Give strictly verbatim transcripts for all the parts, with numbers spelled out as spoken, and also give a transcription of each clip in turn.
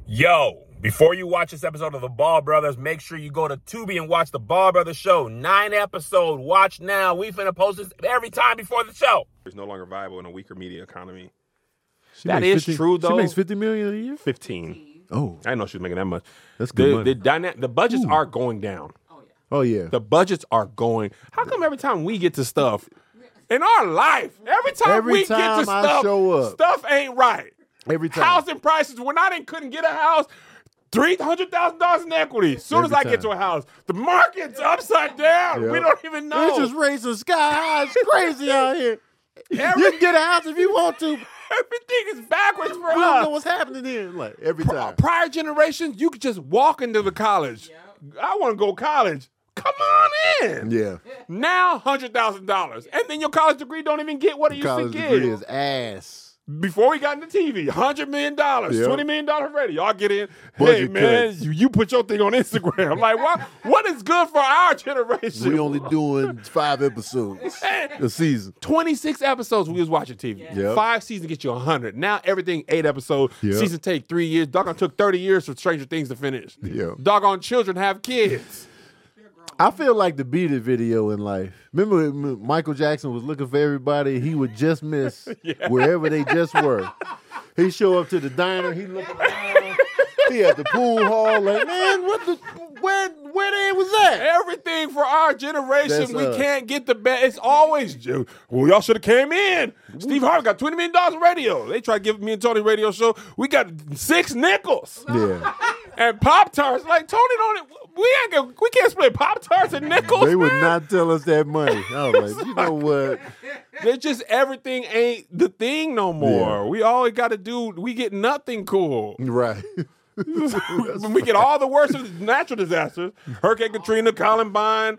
Yo, before you watch this episode of The Ball Brothers, make sure you go to Tubi and watch The Ball Brothers Show. Nine episode. Watch now. We finna post this every time before the show. It's no longer viable in a weaker media economy. She that is fifty, true, though. She makes fifty million dollars a year? fifteen. Oh. I didn't know she was making that much. That's good the, money. The, dyna- the budgets Ooh. are going down. Oh, yeah. The budgets are going. How come every time we get to stuff in our life, every time every we time get to I stuff, show up. stuff ain't right. Every time. Housing prices, when I didn't couldn't get a house, three hundred thousand dollars in equity. As soon Every as I time. get to a house, the market's upside down. Yep. We don't even know. It's just raising sky high. It's crazy out here. Every- You can get a house if you want to. Everything is backwards for You don't us. know what's happening here. Like, every Pri- time. Prior generations, you could just walk into the college. I want to go to college. Come on in. Yeah. Now, one hundred thousand dollars. And then your college degree don't even get what it used College to get. degree is ass. Before we got into T V, one hundred million dollars, Yep. twenty million dollars ready. Y'all get in. Budget hey, man, cuts. you, you put your thing on Instagram. Like, what? What is good for our generation? We only doing five episodes a season. twenty-six episodes we was watching T V. Yep. Five seasons get you one hundred. Now everything eight episodes. Yep. Season take three years. Doggone took thirty years for Stranger Things to finish. Yep. Doggone children have kids. I feel like the Beat It video in life. Remember M- Michael Jackson was looking for everybody. He would just miss Yeah. wherever they just were. He show up to the diner. He looking around. He at the pool hall. Like, man, what the, where, where they was at? Everything for our generation, That's we us. can't get the best. It's always, well, y'all should have came in. Steve Harvey got twenty million dollars in radio. They tried to give me and Tony radio show. We got six nickels. Yeah. And Pop-Tarts. Like, Tony don't, we ain't gonna, we can't split Pop-Tarts and nickels, They would man. not tell us that money. I was like, you know what? It's just everything ain't the thing no more. Yeah. We always got to do, we get nothing cool. Right. When we get all the worst of the natural disasters, Hurricane Katrina, Columbine,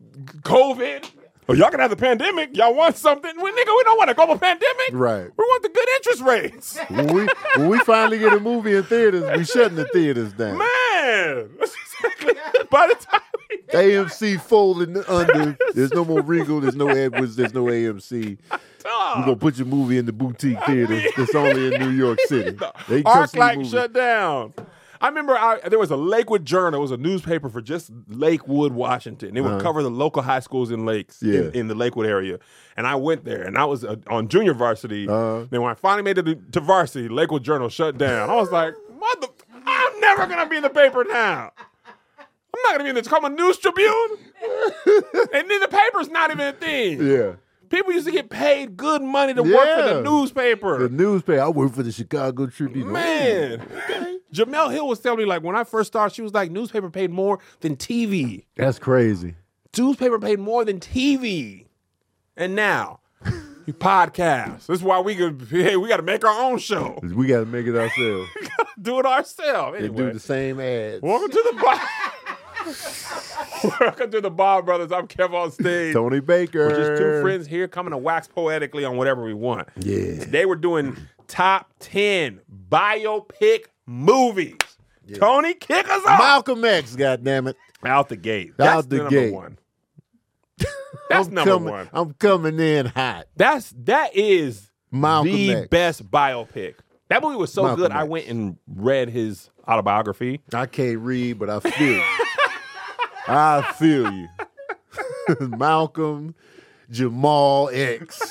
COVID. Oh, y'all can have the pandemic. Y'all want something? Well, nigga, we don't want a global pandemic. Right. We want the good interest rates. When we, when we finally get a movie in theaters, we shutting the theaters down. Man. That's exactly. By the time we A M C folding under. There's no more Regal. There's no Edwards. There's no A M C. We're going to put your movie in the boutique theater that's only in New York City. They can come see the ArcLight movie. shut down. I remember I, there was a Lakewood Journal. It was a newspaper for just Lakewood, Washington. They would Uh-huh. cover the local high schools in Lakes, Yeah. in, in the Lakewood area. And I went there, and I was uh, on junior varsity. Uh-huh. Then when I finally made it to, to varsity, Lakewood Journal shut down. I was like, mother, I'm never going to be in the paper now. I'm not going to be in the Tacoma News Tribune. And then the paper's not even a thing. Yeah. People used to get paid good money to work for the Yeah. newspaper. The newspaper. I work for the Chicago Tribune. Man, Jamel Hill was telling me, like, when I first started, she was like, newspaper paid more than T V. That's crazy. Newspaper paid more than T V. And now, you podcast. This is why we could, hey, we got to make our own show. We got to make it ourselves. Do it ourselves. They Anyway, do the same ads. welcome to the Bob. Welcome to the Bob Brothers. I'm Kev on stage. Tony Baker. We're just two friends here coming to wax poetically on whatever we want. Yeah. Today we're doing top ten biopic movies. Tony, kick us off. Malcolm X, goddammit. Out the gate. Out That's the number gate. one. That's I'm number coming, one. I'm coming in hot. That's that is Malcolm the X. best biopic. That movie was so Malcolm good. I X. went and read his autobiography. I can't read, but I feel you. I feel you. Malcolm Jamal X.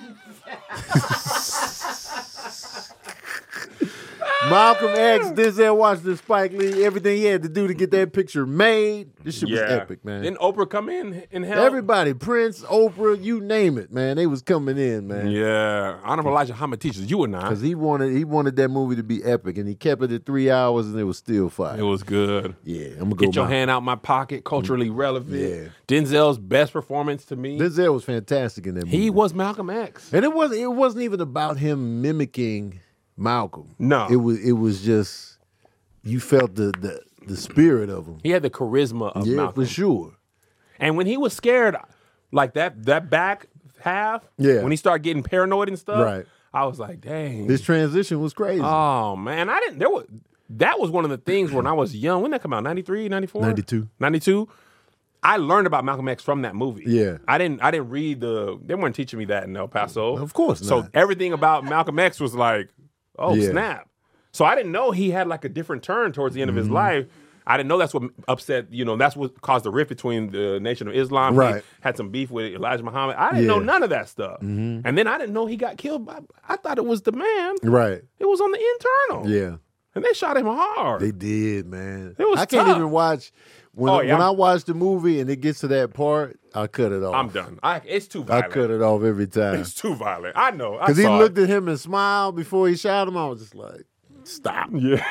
Malcolm X, Denzel Washington, Spike Lee, everything he had to do to get that picture made. This shit was epic, man. Didn't Oprah come in and help? Everybody, Prince, Oprah, you name it, man. They was coming in, man. Yeah. Honorable Elijah Muhammad teaches you and I. Because he wanted he wanted that movie to be epic, and he kept it at three hours, and it was still fire. It was good. Yeah, I'm gonna go. Get your Malcolm. hand out my pocket, culturally relevant. Yeah. Denzel's best performance to me. Denzel was fantastic in that movie. He was Malcolm X. and it wasn't it wasn't even about him mimicking Malcolm. No. it was it was just you felt the the, the spirit of him. He had the charisma of Yeah, Malcolm. for sure. And when he was scared, like that that back half, Yeah. when he started getting paranoid and stuff, Right. I was like, dang. His transition was crazy. Oh man, I didn't there was that was one of the things when I was young. When did that come out? ninety-three, ninety-four? ninety-two. ninety-two. I learned about Malcolm X from that movie. Yeah. I didn't I didn't read the they weren't teaching me that in El Paso. Of course So not. everything about Malcolm X was like, oh Yeah. snap. So I didn't know he had like a different turn towards the end of his life. I didn't know that's what upset, you know, that's what caused the rift between the Nation of Islam. Right. He had some beef with Elijah Muhammad. I didn't Yeah. know none of that stuff. And then I didn't know he got killed by, I thought it was the man. Right. It was on the internal. Yeah. And they shot him hard. They did, man. It was I can't tough. even watch when Oh, yeah, when I'm- I watch the movie and it gets to that part, I cut it off. I'm done. I, it's too I violent. cut it off every time. It's too violent. I know. Because he saw looked it. at him and smiled before he shot him. I was just like, stop. Yeah.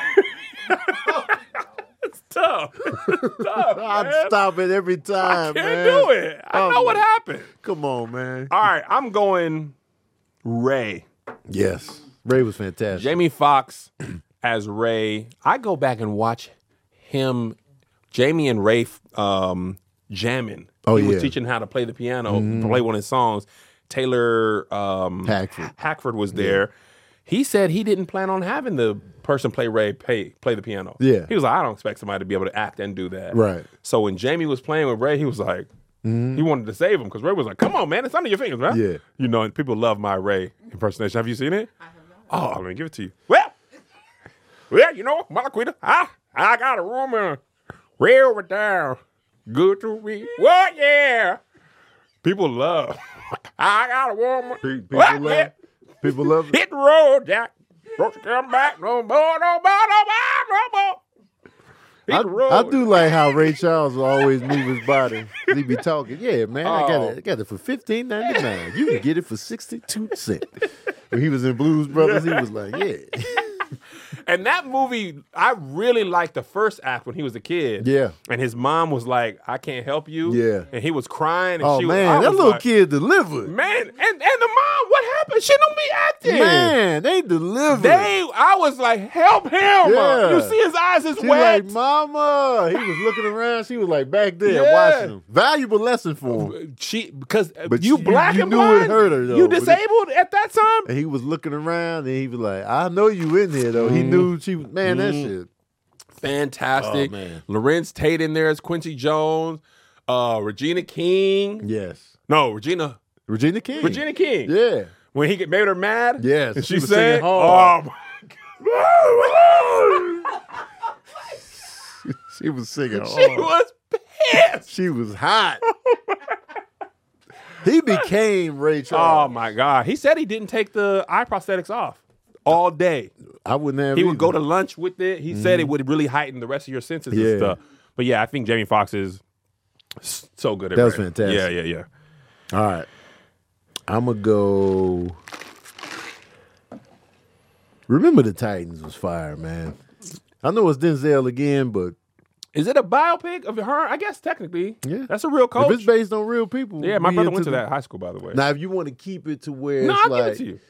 It's tough. It's tough, I'd man. stop it every time, Can't man. do it. I Oh, know what man. happened. Come on, man. All right, I'm going Ray. Yes. Ray was fantastic. Jamie Foxx as Ray. I go back and watch him, Jamie and Ray um, jamming. Oh, he was yeah. teaching how to play the piano, play one of his songs. Taylor um, Hackford. Hackford was there. He said he didn't plan on having the person play Ray play, play the piano. Yeah. He was like, I don't expect somebody to be able to act and do that. Right. So when Jamie was playing with Ray, he was like, he wanted to save him because Ray was like, come on, man, it's under your fingers, man. Yeah. You know, and people love my Ray impersonation. Have you seen it? I have not. Oh, I'm going to give it to you. Well, well, you know, Marquita, I, I got a woman way over there. Good to me. What, yeah. People love. I got a woman. Pe- People What, love yeah. People love it. Hit the road, Jack. Don't you come back no more, no more, no more, no more. Hit I, the road. I do like how Ray Charles will always move his body. He be talking, yeah, man, I got Oh. it. I got it for fifteen ninety nine. You can get it for sixty two cents. When he was in Blues Brothers, he was like, yeah, And that movie, I really liked the first act when he was a kid. Yeah. And his mom was like, I can't help you. Yeah. And he was crying. And oh she was, man, I that was little like, kid delivered. Man, and, and the mom, what happened? She don't be acting. Man, they delivered. They, I was like, help him. Yeah. You see his eyes is She wet. like, Mama. He was looking around. She was like back there Yeah. watching him. Valuable lesson for him. She, because But you you- black you and knew blind, it hurt her, though, you but it- disabled at that time. And he was looking around and he was like, I know you in here though. He knew she was, man, that shit. Fantastic. Oh, man. Lorenz Tate in there as Quincy Jones. Uh, Regina King. Yes. No, Regina. Regina King. Regina King. Yeah. When he get made her mad. Yes, And she she, was said, singing hard. oh my God. She was singing She hard. was pissed. She was hot. He became Ray Oh Charles. my God. He said he didn't take the eye prosthetics off all day. I wouldn't have He would either. go to lunch with it. He said it would really heighten the rest of your senses Yeah. and stuff. But yeah, I think Jamie Foxx is s- so good at That was Ray. fantastic. Yeah, yeah, yeah. All right. I'm going to go. Remember the Titans was fire, man. I know it's Denzel again, but Is it a biopic of her? I guess technically. Yeah. That's a real coach. if it's based on real people. yeah, my we brother into went to the- that high school, by the way. Now, if you want to keep it to where no, it's I'll like give it to you.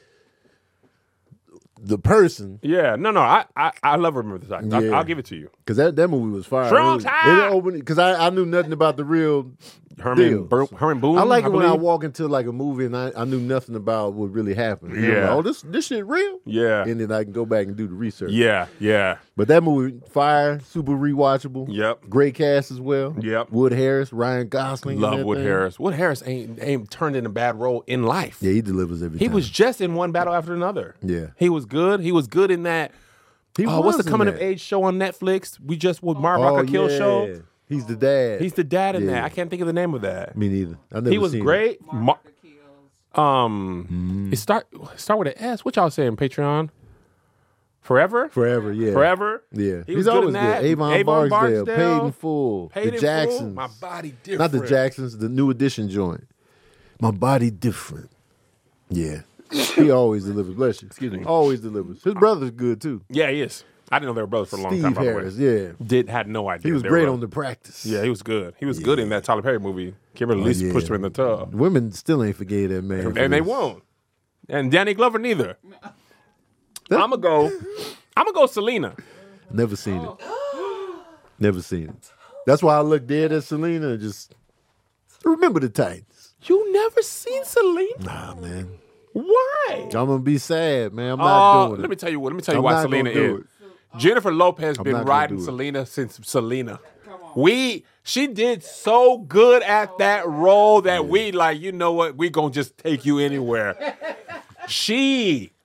the person, Yeah, no, no, I, I, I love Remember the Titans. I'll, Yeah. I'll give it to you. because that, that movie was fire. Strong's it was, high. it opened because I, I knew nothing about the real Herman, deal. Bur- Herman Boone. I like it when I believe. walk into like a movie and I, I knew nothing about what really happened. You know, Yeah. like, oh, this this shit real. Yeah, And then I can go back and do the research. yeah, yeah. But that movie, fire, super rewatchable. Yep. Great cast as well. Yep. Wood Harris, Ryan Gosling. in Love that Wood thing. Harris. Wood Harris ain't ain't turned in a bad role in life. Yeah, he delivers every He time. was just in one battle after another. Yeah. He was good. He was good in that. He Uh, what's was the in coming that. of age show on Netflix? We just with Mark Oh, Rocker Kill yeah. show. He's the dad. He's the dad in Yeah. that. I can't think of the name of that. Me neither. I never He was seen it. great. Ma- Kills. um, Mm-hmm. it start start with an S. What y'all saying? Patreon. Forever. Forever, yeah. Forever. Yeah. He He's was good always in that. good. Avon, Avon Barksdale, Barksdale, Paid in Full, Paid the in Full. Jacksons. My body different. Not the Jacksons, the New Edition joint. My body different. Yeah. He always delivers. Bless you. Excuse me. Always delivers. His brother's good too. Yeah, he is. I didn't know they were brothers for a long Steve time. By Harris, the way. yeah. Did had no idea. He was they were great brothers. on The Practice. Yeah, he was good. He was good in that Tyler Perry movie. Kimberly Oh, Lee yeah. pushed him in the tub, Women still ain't forgave that man. for and they this. won't. And Danny Glover neither. I'm gonna go. I'm gonna go Selena. Never seen it. Never seen it. That's why I look dead at Selena and just remember the Titans. You never seen Selena? Nah, man. Why? I'm gonna be sad, man. I'm not Oh, doing it. let me tell you what. Let me tell you I'm why not Selena gonna do is. it. Jennifer Lopez I'm been not gonna riding do it. Selena since Selena. We she did so good at that role that we like, you know what, we gonna just take you anywhere. She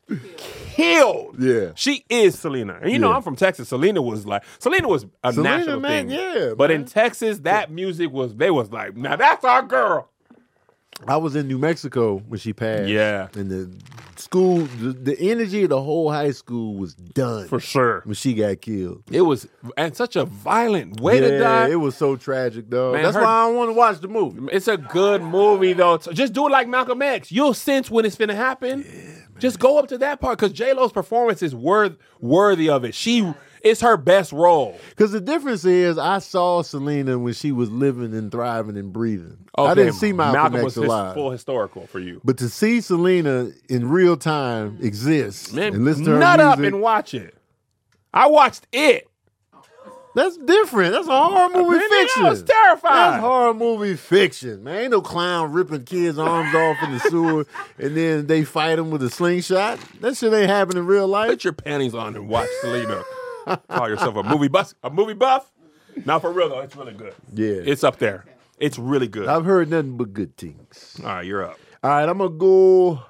killed. Yeah. She is Selena. And you know, Yeah. I'm from Texas. Selena was like, Selena was a Selena, national man, thing. yeah, But man. in Texas, that music was, they was like, now that's our girl. I was in New Mexico when she passed. Yeah. And the school, the, the energy of the whole high school was done For sure. when she got killed. It was, and such a violent way yeah, to die. it was so tragic, though. Man, That's her- why I don't want to watch the movie. It's a good movie, though. Just do it like Malcolm X. You'll sense when it's finna happen. Just go up to that part, because J-Lo's performance is worth, worthy of it. She, it's her best role. Because the difference is, I saw Selena when she was living and thriving and breathing. I Okay, didn't see Malcolm, Malcolm X was his alive. full historical for you. But to see Selena in real time exist Man, and listen to her nut up music, and watch it. I watched it. that's different. That's a horror movie Man, fiction. I was terrified. That's horror movie fiction, man. Ain't no clown ripping kids' arms off in the sewer and then they fight them with a slingshot. That shit ain't happen in real life. Put your panties on and watch Selena. Call yourself a movie buff. A movie buff? Now for real though, it's really good. Yeah. It's up there. It's really good. I've heard nothing but good things. All right, you're up. All right, I'm gonna go.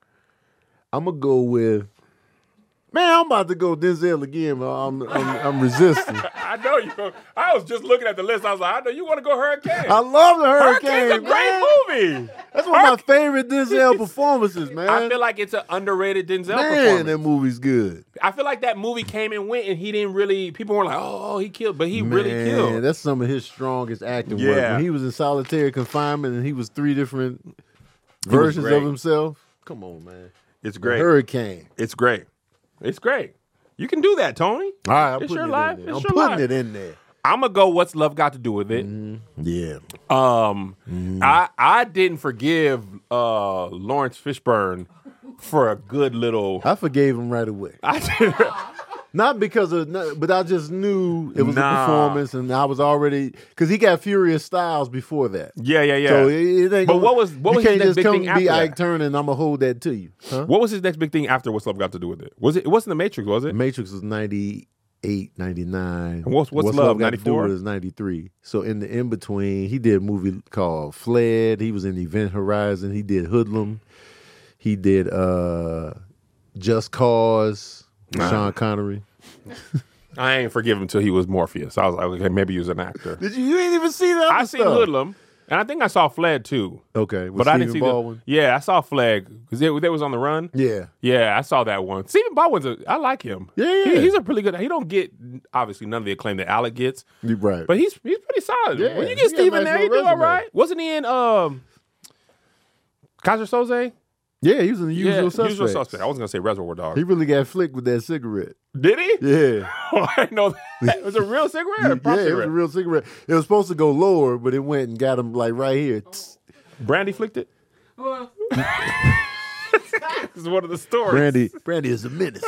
I'm gonna go with. Man, I'm about to go Denzel again, but I'm I'm, I'm resisting. I know you. I was just looking at the list. I was like, I know you want to go Hurricane. I love the Hurricane. Hurricane's a great man. movie. That's one of my favorite Denzel performances, man. I feel like it's an underrated Denzel man, performance. that movie's good. I feel like that movie came and went, and he didn't really. People weren't like, "Oh, he killed," but he really Man, killed. that's some of his strongest acting work. Yeah. When he was in solitary confinement and he was three different was versions great. of himself. Come on, man. It's great. Hurricane. It's great. It's great. You can do that, Tony. All right, I'm It's putting your it life. in there. It's I'm your putting life. it in there. I'm gonna go. What's love got to do with it? Yeah. Um, I I didn't forgive uh Lawrence Fishburne for a good little. I forgave him right away. I did, Not because of, no- but I just knew it was Nah. a performance, and I was already because he got Furious Styles before that. yeah, yeah, yeah. So it, it ain't. But gonna- what was- what you was his can't next just big come thing and be after Ike that? Turner, and I'm gonna hold that to you. Huh? What was his next big thing after What's Love Got to Do with it? Was it? It wasn't The Matrix, was it? Matrix was ninety-eight, ninety-nine. And what's- what's Love, Got to Do ninety-four? with It is ninety-three. So in the in between, he did a movie called Fled. He was in Event Horizon. He did Hoodlum. He did uh, Just Cause. with Nah. Sean Connery. I ain't forgive him until he was Morpheus. I was like, okay, maybe he was an actor. Did you? You ain't even see that? I seen Hoodlum, and I think I saw Fled too. Okay, with But I didn't see Stephen Baldwin. the. Yeah, I saw Flag because they, they was on the run. Yeah. Yeah, I saw that one. Stephen Baldwin's a, I like him. Yeah, He- yeah. he's a pretty good. He don't get obviously none of the acclaim that Alec gets, You're right. but he's he's pretty solid. Yeah, when you he get got a Stephen nice there, he do little all resume. right. Wasn't he in um, Kaiser Soze? yeah, he was in the Yeah, Usual Suspects. Usual Suspect. I was gonna say Reservoir Dogs. He really got flicked with that cigarette. Did he? Yeah. Oh, I didn't know that. It was a real cigarette. Or a prop yeah, it was cigarette? a real cigarette. It was supposed to go lower, but it went and got him like right here. Tss. Brandy flicked it. This is one of the stories. Brandy, Brandy is a menace.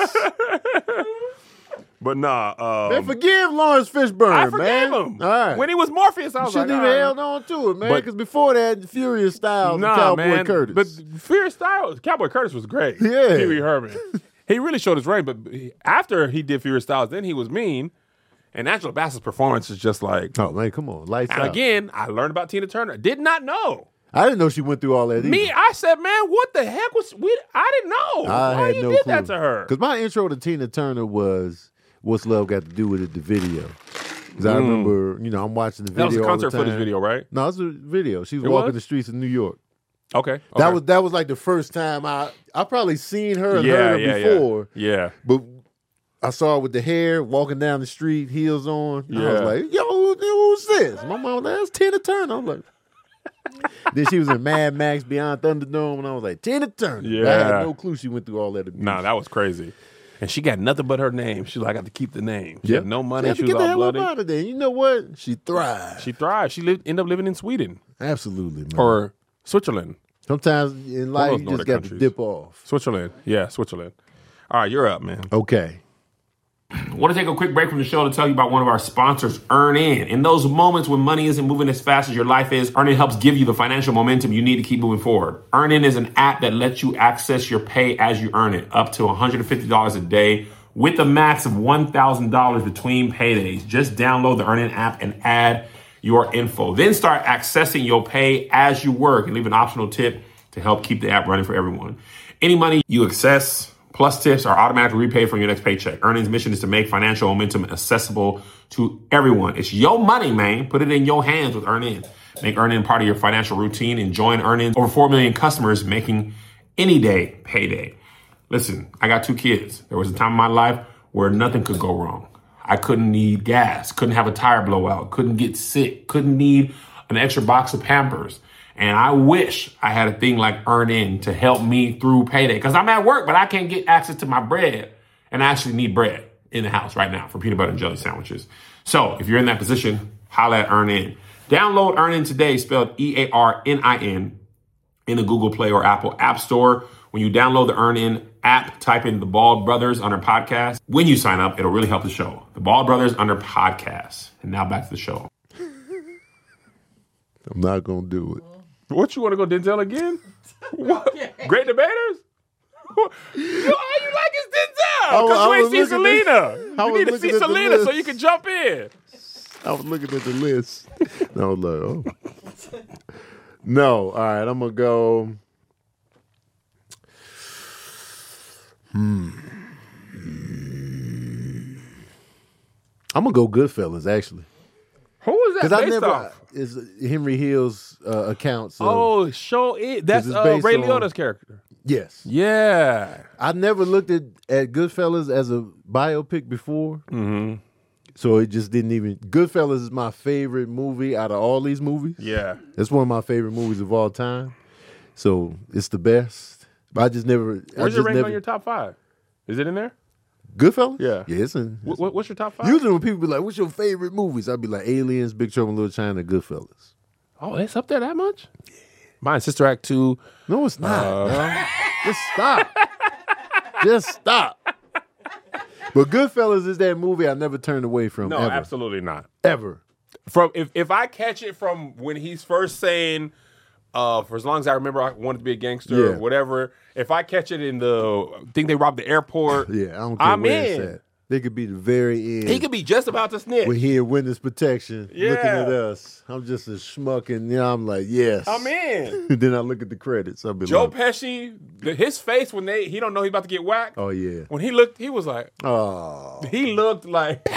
But nah, um, Man, forgive Lawrence Fishburne, I forgave man. him. All right. When he was Morpheus, I you was like, shouldn't all even right. held on to it, man. But- Because before that, Furious Styles Nah, and Cowboy man. Curtis. But Furious Styles, Cowboy Curtis was great. Yeah. Pee Wee Herman. He really showed his range, but after he did Furious Styles, then he was mean. And Angela Bassett's performance is just like. oh man, come on, lights And out. again, I learned about Tina Turner. Did not know. I didn't know she went through all that. Either. Me, I said, man, what the heck was we? I didn't know. I Why had you no did clue. that to her? Because my intro to Tina Turner was "What's Love Got to Do with It?" The video. Because I remember, you know, I'm watching the Mm. That video. was a all the concert footage time. video, right? No, it's a video. She was It walking was? the streets of New York. Okay. okay. That was that was like the first time I I probably seen her and yeah, heard her yeah, before, Yeah. yeah. but I saw her with the hair walking down the street, heels on. And I was Yeah. like, "Yo, who- who's this?" My mom was like, "That's Tina Turner." I'm like. Then she was in Mad Max Beyond Thunderdome, and I was like, Tina Turner. I Yeah. had no clue she went through all that abuse. Nah, that was crazy. And she got nothing but her name. She was like, I got to keep the name. She Yeah. had no She money. had She, to was get the all hell bloody. up out of there. You know what? She thrived. She thrived. She lived, ended up living in Sweden Absolutely, man. or Switzerland. Sometimes in life, those you just Nordic got to countries. dip off. Switzerland. Yeah, Switzerland. All right, you're up, man. Okay. I want to take a quick break from the show to tell you about one of our sponsors, EarnIn. In those moments when money isn't moving as fast as your life is, EarnIn helps give you the financial momentum you need to keep moving forward. EarnIn is an app that lets you access your pay as you earn it, up to one hundred fifty dollars a day with a max of one thousand dollars between paydays. Just download the EarnIn app and add your info. Then start accessing your pay as you work and leave an optional tip to help keep the app running for everyone. Any money you access, Plus tips are automatically repaid from your next paycheck. Earnings mission is to make financial momentum accessible to everyone. It's your money, man. Put it in your hands with Earn In. Make Earn In part of your financial routine and join Earn In. Over four million customers making any day payday. Listen, I got two kids. There was a time in my life where nothing could go wrong. I couldn't need gas, couldn't have a tire blowout, couldn't get sick, couldn't need an extra box of Pampers. And I wish I had a thing like Earn In to help me through payday. Because I'm at work, but I can't get access to my bread. And I actually need bread in the house right now for peanut butter and jelly sandwiches. So if you're in that position, holla at Earn In. Download Earn In today, spelled E A R N I N, in the Google Play or Apple App Store. When you download the Earn In app, type in The Bald Brothers under podcast. When you sign up, it'll really help the show. The Bald Brothers under podcast. And now back to the show. I'm not going to do it. What, you want to go Denzel again? What? Great Debaters? All you like is Denzel. Because you ain't see Selena. You need to see Selena so you can jump in. I was looking at the list. No, I was like, oh. No, all right, I'm going to go. Hmm. I'm going to go Goodfellas, actually. Who is that based I never, off? It's Henry Hill's uh, accounts. Of, oh, show it. That's uh, Ray Liotta's character. Yes. Yeah. I never looked at, at Goodfellas as a biopic before. Mm-hmm. So it just didn't even. Goodfellas is my favorite movie out of all these movies. Yeah. It's one of my favorite movies of all time. So it's the best. But I just never. Where's I your rank never, on your top five? Is it in there? Goodfellas? Yeah. Yeah, it's in. It's what, what's your top five? Usually when people be like, what's your favorite movies? I'd be like, Aliens, Big Trouble in Little China, Goodfellas. Oh, it's up there that much? Yeah. Mine, Sister Act two. No, it's not. Uh, Just stop. Just stop. But Goodfellas is that movie I never turned away from. No, ever. absolutely not. Ever. From if, if I catch it from when he's first saying, uh, for as long as I remember, I wanted to be a gangster Yeah. or whatever. If I catch it in the I think they robbed the airport, Yeah, I don't care I'm where in. it's at. They could be the very end. He could be just about to snitch. We're here in witness protection, Yeah. looking at us. I'm just a schmuck, and you know, I'm like, yes. I'm in. Then I look at the credits. I'll be Joe like, Pesci, the, his face when they he don't know he's about to get whacked. oh yeah. When he looked, he was like, Oh. he looked like.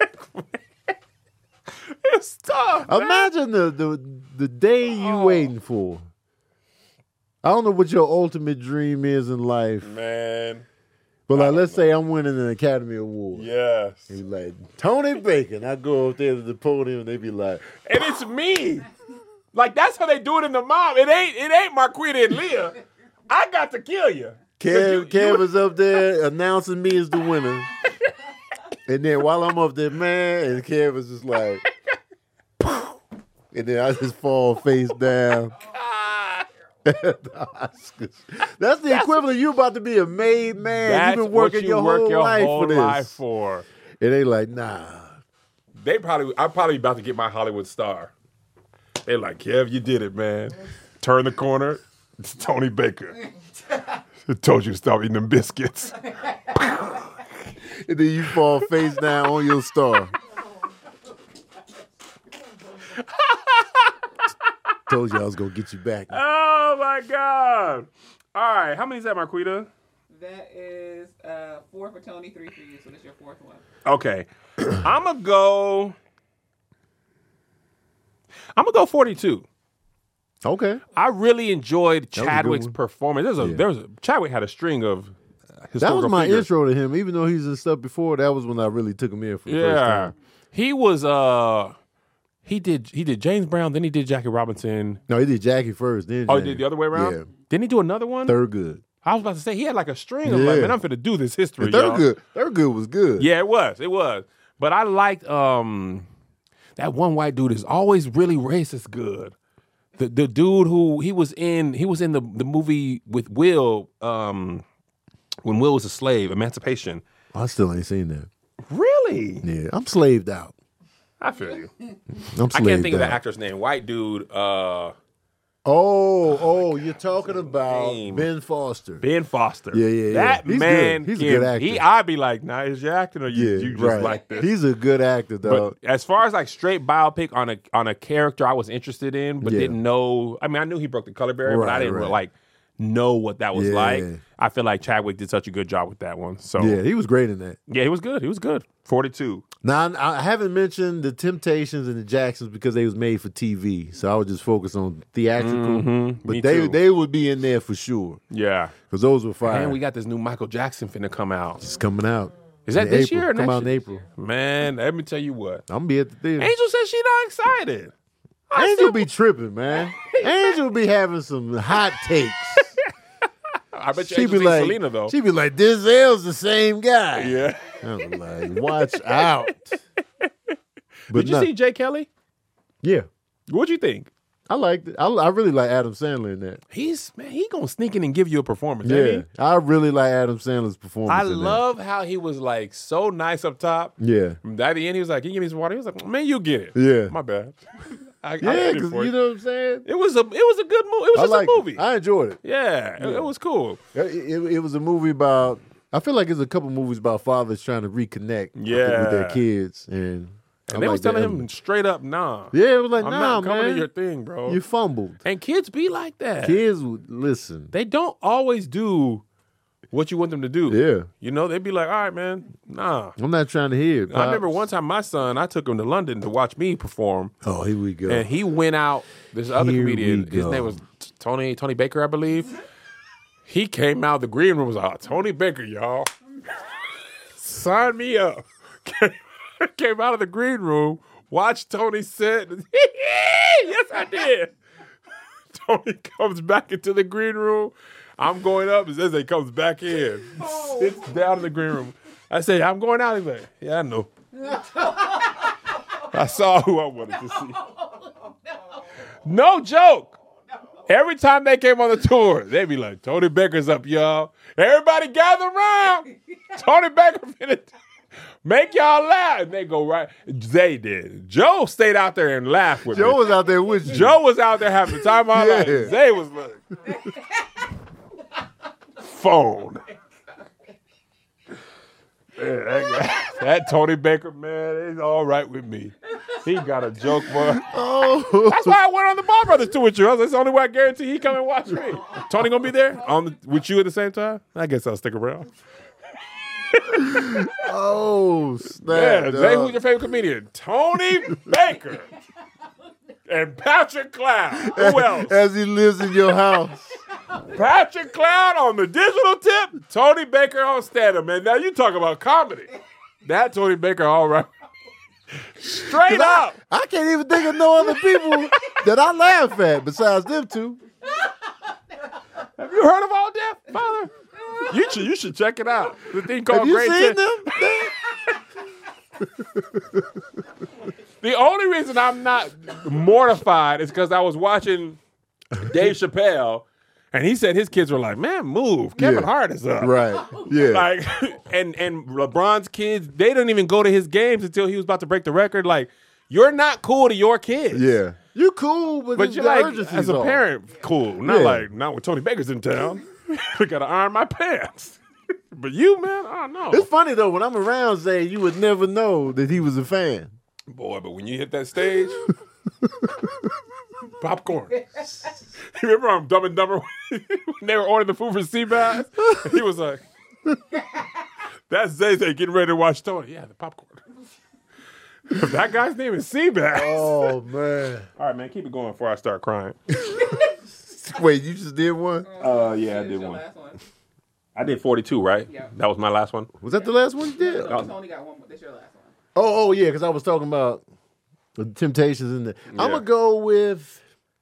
It's tough. Man. Imagine the, the the day you Oh. waiting for. I don't know what your ultimate dream is in life, Man, but like, let's say I'm winning an Academy Award. yes. And you like Tony Bacon. I go up there to the podium, and they be like, And it's me. Like that's how they do it in the mob. It ain't it ain't Marquita and Leah. I got to kill you. Kev, You- Kev you- is up there announcing me as the winner. And then while I'm up there, man, and Kev is just like, and then I just fall face down. The Oscars. That's the equivalent. You about to be a made man. That's You've been working what you your work whole your life whole for this. life for. And they like, nah. They probably I'm probably about to get my Hollywood star. They like, Kev, you did it, man. Turn the corner. It's Tony Baker. I told you to stop eating them biscuits. And then you fall face down on your star. Told you I was gonna get you back. Oh my God. All right. How many is that, Marquita? That is uh, four for Tony, three for you. So this is your fourth one. Okay. I'm gonna go. I'm gonna go forty-two. Okay. I really enjoyed was a good Chadwick's one. performance. There's a Yeah. there was a, Chadwick had a string of That historical was my figures. intro to him. Even though he's in stuff before, that was when I really took him in for the first Yeah, time. he was. Uh, he did. He did James Brown. Then he did Jackie Robinson. No, he did Jackie first. Then Oh, he Jackie. did the other way around. Yeah. Didn't he do another one? Third good. I was about to say he had like a string of Yeah. like, man, I'm finna do this history. The third y'all. good. Third good was good. Yeah, it was. It was. But I liked um that one white dude is always really racist good. The the dude who he was in he was in the, the movie with Will um when Will was a slave, Emancipation. I still ain't seen that. Really? Yeah, I'm slaved out. I feel you. I'm slaved I can't think of out. the actor's name. White dude, uh Oh, oh, you're talking about name? Ben Foster. Ben Foster. Yeah, yeah, yeah. That He's man good. He's a can- good actor. He I'd be like, nah, is you acting or you, yeah, you just right. like this? He's a good actor, dog. But as far as like straight biopic on a on a character I was interested in, but Yeah. didn't know. I mean, I knew he broke the color barrier, but I Right, didn't right. like know what that was Yeah. like. I feel like Chadwick did such a good job with that one. So Yeah, he was great in that. yeah, he was good. He was good. forty-two. Now, I I haven't mentioned the Temptations and the Jacksons because they was made for T V, so I would just focus on theatrical. Mhm, But me they too. they would be in there for sure Yeah. because those were fire. And we got this new Michael Jackson finna come out. It's coming out. Is that in this April. year or Come next out in year? April. Man, let me tell you what. I'm gonna be at the theater. Angel said she not excited. I Angel still- be tripping, man. Angel be having some hot takes. I bet you She Angel be seen like, Selena though. she be like, Denzel's the same guy. Yeah. I was like, watch out. But Did you no- see Jay Kelly? Yeah, What'd you think? I liked it. I, I really like Adam Sandler in that. He's man, he gonna sneak in and give you a performance. Yeah, ain't he? I really like Adam Sandler's performance. I in that. love how he was like so nice up top. Yeah, At the end, he was like, "Can you give me some water?" He was like, "Man, you get it." yeah, My bad. I, I yeah. get it Because for you know what I'm saying. it was a it was a good movie. It was I just liked a it. movie. I enjoyed it. yeah, It, it was cool. It, it- it was a movie about. I feel like it's a couple movies about fathers trying to reconnect with their- with their Yeah. kids, and, I And they like was that telling him element. straight up, "Nah, Yeah, it was like, I'm nah, not coming man, to your thing, bro." you fumbled. and kids be like that. Kids would listen. They don't always do what you want them to do. Yeah, You know, they'd be like, "All right, man, nah." I'm not trying to hear it. I remember Pops. one time my son, I took him to London to watch me perform. Oh, here we go. And he went out. This other Here comedian, we his go. name was T- Tony Tony Baker, I believe. He came out the green room was like, Tony Baker, y'all, sign me up. Came out of the green room, watched Tony sit. Yes, I did. Tony comes back into the green room. I'm going up. As he comes back in, sits down in the green room. I say, I'm going out. He's like, yeah, I know. I saw who I wanted to see. No joke. Every time they came on the tour, they'd be like, Tony Baker's up, y'all. Everybody gather around. Tony Baker finna make y'all laugh. And they go right. They did. Joe stayed out there and laughed with Joe me. was out there with you. Joe was out there having the time of my Yeah. life. Zay was like, phone. Yeah, that, guy, that Tony Baker, man, he's all right with me. He got a joke, boy. Oh, That's why I went on the Ball Brothers tour with you. I was like, that's the only way I guarantee he come and watch me. Tony gonna be there on the, with you at the same time? I guess I'll stick around. oh, Yeah, snap! Zay, dog. who's your favorite comedian? Tony Baker and Patrick Cloud. Who else? As he lives in your house. Patrick Cloud on the digital tip. Tony Baker on stand-up, man. Now you talk about comedy. That Tony Baker, all right. Straight up. I can't even think of no other people that I laugh at besides them two. Have you heard of All Deaf, Father? You should, you should check it out. The thing called Have you Great seen Ten- them? The only reason I'm not mortified is because I was watching Dave Chappelle, and he said his kids were like, "Man, move! Kevin Yeah. Hart is up." Right. Yeah. Like, and and LeBron's kids, they didn't even go to his games until he was about to break the record. Like, you're not cool to your kids. yeah. You cool, but, But the you're like, urgency's as a off. parent, cool. Not Yeah. like, not when Tony Baker's in town. I gotta iron my pants. But you, man, I don't know. It's funny though, when I'm around Zay, you would never know that he was a fan. Boy, but when you hit that stage, popcorn. You remember on Dumb and Dumber when they were ordering the food for Seabass? And he was like, that's Zay Zay getting ready to watch Tony. Yeah, the popcorn. If that guy's name is Seabass. Oh man. All right, man, keep it going before I start crying. Wait, you just did one? Uh, yeah, I This did your one. last one. I did forty-two, right? Yeah. That was my last one. Was that the last one you did? No, Tony got one more. This your last one. Oh, oh yeah, because I was talking about the Temptations in the. I'm Yeah. gonna go with.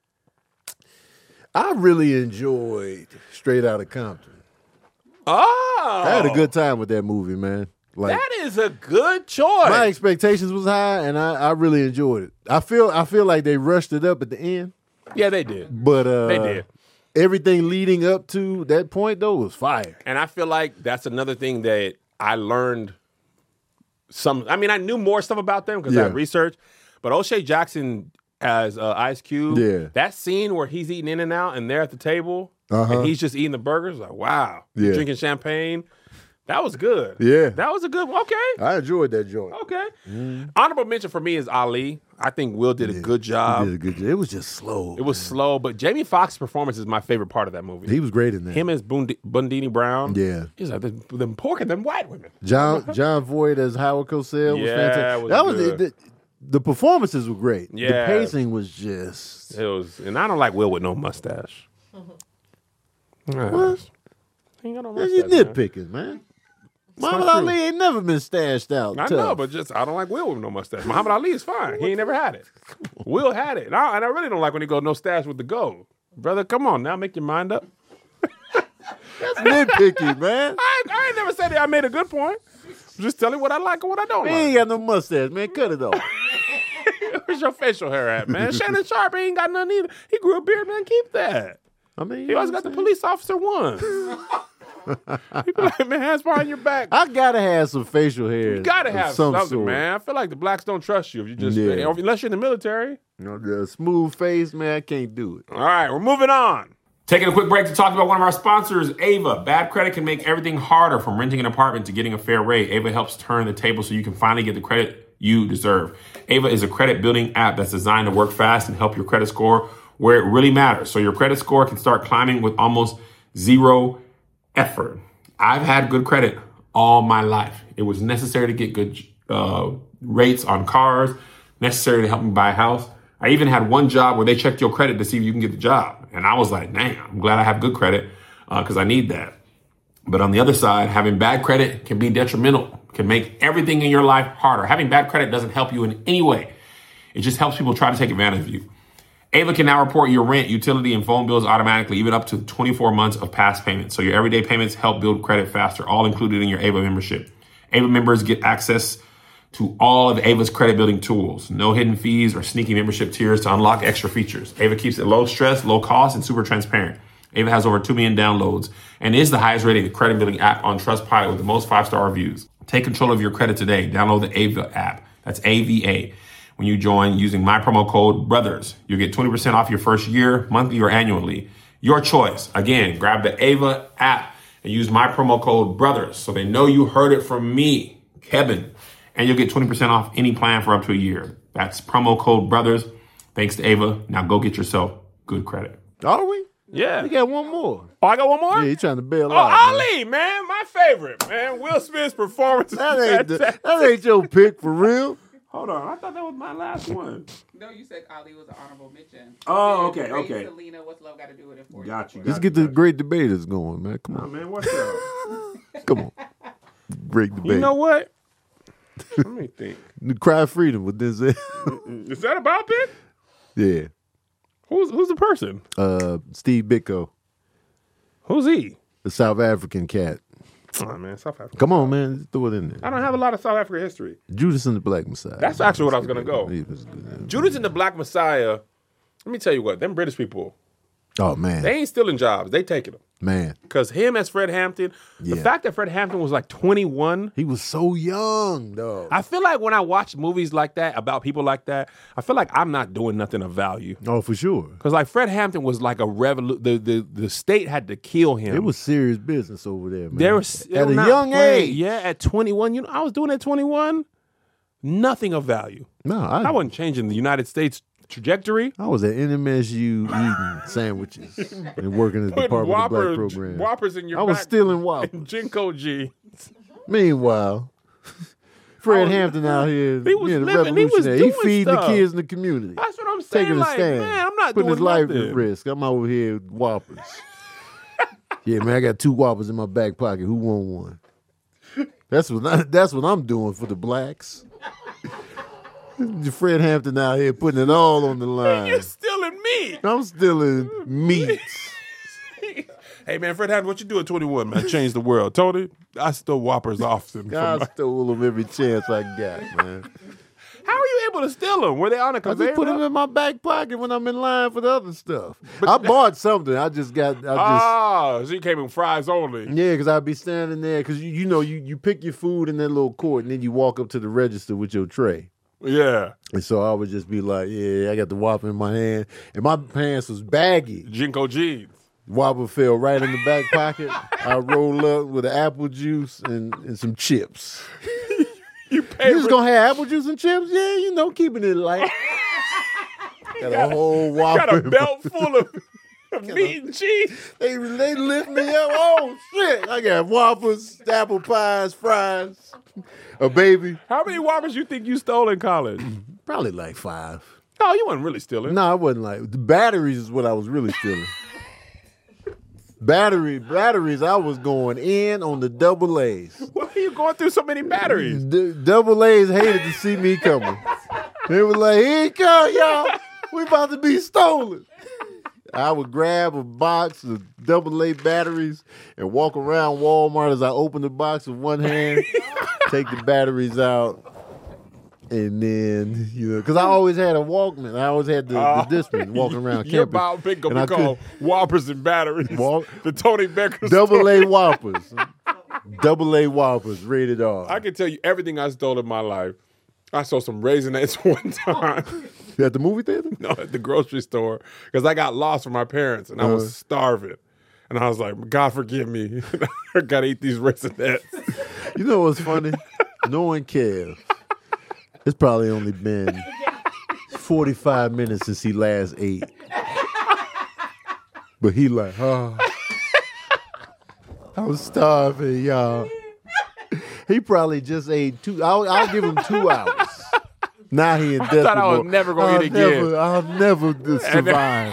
I really enjoyed Straight Outta Compton. Oh, I had a good time with that movie, man. Like That is a good choice. my expectations was high, and I, I really enjoyed it. I feel I feel like they rushed it up at the end, Yeah, they did. but uh, They did. Everything leading up to that point though was fire. And I feel like that's another thing that I learned some. I mean, I knew more stuff about them because I Yeah. researched, but O'Shea Jackson as uh, Ice Cube, Yeah. that scene where he's eating In and Out and they're at the table Uh-huh. and he's just eating the burgers, like, wow, Yeah. drinking champagne. That was good. Yeah. That was a good one. Okay. I enjoyed that joint. Okay. Honorable mention for me is Ali. I think Will did a good He job. did a good job. It was just slow. It was slow, but Jamie Foxx's performance is my favorite part of that movie. He was great in that. Him as Bundi- Bundini Brown. Yeah. He's like, them, them porker than white women. John John Voight as Howard Cosell was Yeah, fantastic. it was that was good. the, the performances were great. Yeah. The pacing was just It was, and I don't like Will with no mustache. Yeah. What? He ain't got no Man, mustache. you man. nitpicking, man. not Muhammad true. Ali ain't never been stashed out. I tough. know, but just I don't like Will with no mustache. Muhammad Ali is fine. He ain't never had it. Will had it, and I, and I really don't like when he go no stash with the gold. Brother, come on now, make your mind up. That's nitpicky, man. I, I ain't never said that I made a good point. I'm just telling what I like and what I don't He like. ain't got no mustache, man. Cut it off. Where's your facial hair at, man? Shannon Sharp ain't got nothing either. He grew a beard, man. Keep that. I mean, you He know always what got the I'm police officer one. People like, man, hands behind your back. saying? I gotta have some facial hair. You gotta of have some something, sort. man. I feel like the blacks don't trust you if you just, Yeah. unless you're in the military. You know, the smooth face, man. I can't do it. All right, we're moving on. Taking a quick break to talk about one of our sponsors, Ava. Bad credit can make everything harder, from renting an apartment to getting a fair rate. Ava helps turn the table so you can finally get the credit you deserve. Ava is a credit building app that's designed to work fast and help your credit score where it really matters, so your credit score can start climbing with almost zero effort. I've had good credit all my life. It was necessary to get good uh, rates on cars, necessary to help me buy a house. I even had one job where they checked your credit to see if you can get the job. And I was like, damn, I'm glad I have good credit because uh, I need that. But on the other side, having bad credit can be detrimental, can make everything in your life harder. Having bad credit doesn't help you in any way. It just helps people try to take advantage of you. Ava can now report your rent, utility, and phone bills automatically, even up to twenty-four months of past payments. So your everyday payments help build credit faster, all included in your Ava membership. Ava members get access to all of Ava's credit building tools. No hidden fees or sneaky membership tiers to unlock extra features. Ava keeps it low stress, low cost, and super transparent. Ava has over two million downloads and is the highest rated credit building app on Trustpilot with the most five-star reviews. Take control of your credit today. Download the Ava app. That's A V A. When you join using my promo code BROTHERS, you'll get twenty percent off your first year, monthly or annually. Your choice. Again, grab the Ava app and use my promo code BROTHERS so they know you heard it from me, Kevin, and you'll get twenty percent off any plan for up to a year. That's promo code BROTHERS. Thanks to Ava. Now go get yourself good credit. Are we? Yeah. We got one more. Oh, I got one more? Yeah, he trying to bail Oh, out. man. Ali, man, my favorite, man. Will Smith's performance is That ain't, the, fantastic. that ain't your pick for real. Hold on, I thought that was my last one. No, you said Ali was an honorable mention. Oh, You said okay, Ray okay. Selena, what's love got to do with it for Got you. Let's get the great debaters going, man. Come Oh, on. man, what's up? Come on. Great debate. You know what? Let me think. Cry of Freedom with Denzel. Is that about it? yeah. Who's who's the person? Uh, Steve Biko, Who's he? the South African cat. Oh, man, South Africa. Come on, man. Just throw it in I there. don't have a lot of South African history. Judas and the Black Messiah. That's actually what I was gonna go. He was good. Judas and the Black Messiah. Let me tell you what, them British people, Oh, man. they ain't stealing jobs. They taking them. man. Because him as Fred Hampton, the Yeah. fact that Fred Hampton was like twenty-one, He was so young, though. I feel like when I watch movies like that, about people like that, I feel like I'm not doing nothing of value. Oh, for sure. Because like Fred Hampton was like a revolu- the, the the state had to kill him. It was serious business over there, man. There was At a young age. Yeah, at twenty-one. You know, I was doing at twenty-one. Nothing of value. No, I, I wasn't changing the United States trajectory. I was at N M S U eating sandwiches and working at the Putting Department of Black Whoppers, Program. Whoppers in your I was back stealing Whoppers. and Jinko G. Meanwhile, Fred was- Hampton out here He was being a living, he was revolutionary. He, doing feeding stuff. the kids in the community. That's what I'm saying. Taking a Like, stand. man, I'm not putting doing his life nothing. at risk. I'm over here with Whoppers. Yeah, man, I got two Whoppers in my back pocket. Who want one? That's what I, that's what I'm doing for the blacks. Fred Hampton out here putting it all on the line. You're stealing me. I'm stealing meat. Hey man, Fred Hampton, what you do at twenty-one, man? Change the world. Tony, I stole Whoppers often. from I my- stole them every chance I got, man. How are you able to steal them? Were they on a I conveyor just put them belt? in my back pocket when I'm in line for the other stuff. I bought something. I just got. I just. Ah, so you came in fries only. Yeah, because I'd be standing there because you, you know you, you pick your food in that little court and then you walk up to the register with your tray. Yeah. And so I would just be like, yeah, I got the Whopper in my hand. And my pants was baggy. Jinko jeans. Whopper fell right in the back pocket. I roll up with an apple juice and, and some chips. You paid You just gonna have apple juice and chips? Yeah, you know, keeping it light. Got a whole Whopper. Got a belt full of, of meat and cheese. They they lift me up. Oh shit! I got Whoppers, apple pies, fries, a baby. How many Whoppers you think you stole in college? Probably like five. Oh, you wasn't really stealing. No, I wasn't like the batteries is what I was really stealing. Battery batteries, I was going in on the double A's. Why are you going through so many batteries? The double A's hated to see me coming. They were like, "Here you come, y'all. We about to be stolen." I would grab a box of double A batteries and walk around Walmart as I open the box with one hand, take the batteries out, and then, you know, because I always had a Walkman. I always had the, Oh. the Discman walking around Your campus. bio pick And gonna I be called could- Whoppers and Batteries. Wal- the Tony Becker Double story. A Whoppers. Double A Whoppers, rated R. I can tell you everything I stole in my life. I stole some Raisinets one time. At the movie theater? No, at the grocery store because I got lost from my parents and I Uh-huh. was starving. And I was like, God forgive me. I gotta eat these Raisinets. You know what's funny? Knowing Kev, it's probably only been forty-five minutes since he last ate. But he like, oh, I was starving, y'all. He probably just ate two. I'll, I'll give him two hours. Now he in desperate thought I was mode. never gonna I'll eat again. never, I'll never d- survive.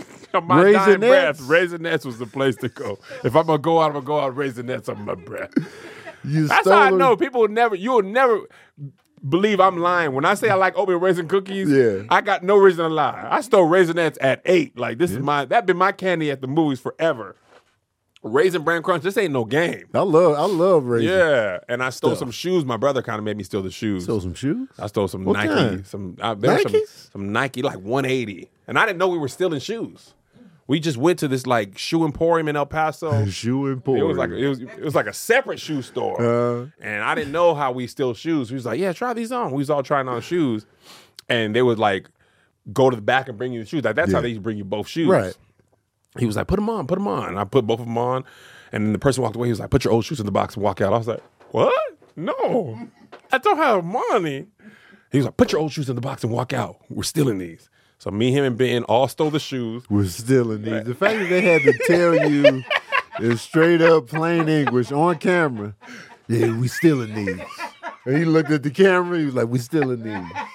My dying Raisinets? breath, Raisinets was the place to go. If I'm gonna go out, I'm gonna go out Raisinets on my breath. You That's stole how I them. know people will never. You will never believe I'm lying when I say I like oatmeal raisin cookies. Yeah. I got no reason to lie. I stole Raisinets at eight. Like this is my that been my candy at the movies forever. Raisin Bran Crunch. This ain't no game. I love, I love raisins. Yeah, and I stole Stuff. some shoes. My brother kind of made me steal the shoes. Stole some shoes. I stole some What Nike, kind? some uh, there were some, Nikes? some Nike like one eighty, and I didn't know we were stealing shoes. We just went to this like shoe emporium in El Paso. Shoe It emporium. was like it was it was like a separate shoe store, Uh. and I didn't know how we steal shoes. We was like, yeah, try these on. We was all trying on shoes, and they would like go to the back and bring you the shoes. Like that's how Yeah. they used to bring you both shoes. Right. He was like, put them on, put them on. And I put both of them on, and then the person walked away. He was like, put your old shoes in the box and walk out. I was like, what? No, I don't have money. He was like, put your old shoes in the box and walk out. We're stealing these. So me, him, and Ben all stole the shoes. We're still in these. The fact that they had to tell you in straight up plain English on camera, yeah, we still in these. And he looked at the camera, he was like, we still in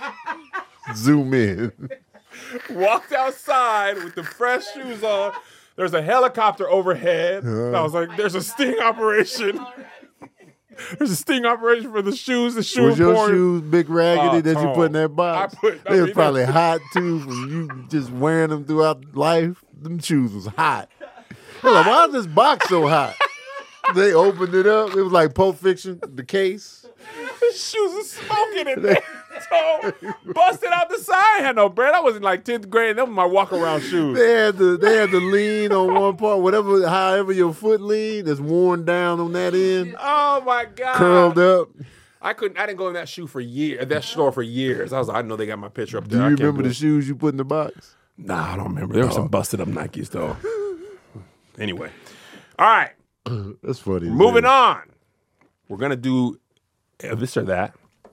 these. Zoom in. Walked outside with the fresh shoes on. There's a helicopter overhead. And I was like, there's a sting operation. There's a sting operation for the shoes. The shoe Was your emporium. shoes big raggedy Oh, that you Tom. put in that box? I put- I they was mean, probably that- hot too from you just wearing them throughout life. Them shoes was hot. They're like, why is this box so hot? They opened it up. It was like Pulp Fiction, the case. The shoes was smoking in there. So busted out the side. I had no bread. I was in like tenth grade. Them were my walk around shoes. They had the they had the lean on one part, whatever, however your foot lean that's worn down on that end, Oh my God. curled up. I couldn't I didn't go in that shoe for years, that store for years. I was like, I know they got my picture up Do there. you I can't remember do the it. shoes you put in the box? Nah, I don't remember. There were some busted up Nikes though. Anyway. All right. That's funny. Moving man. on. We're gonna do uh, this or that.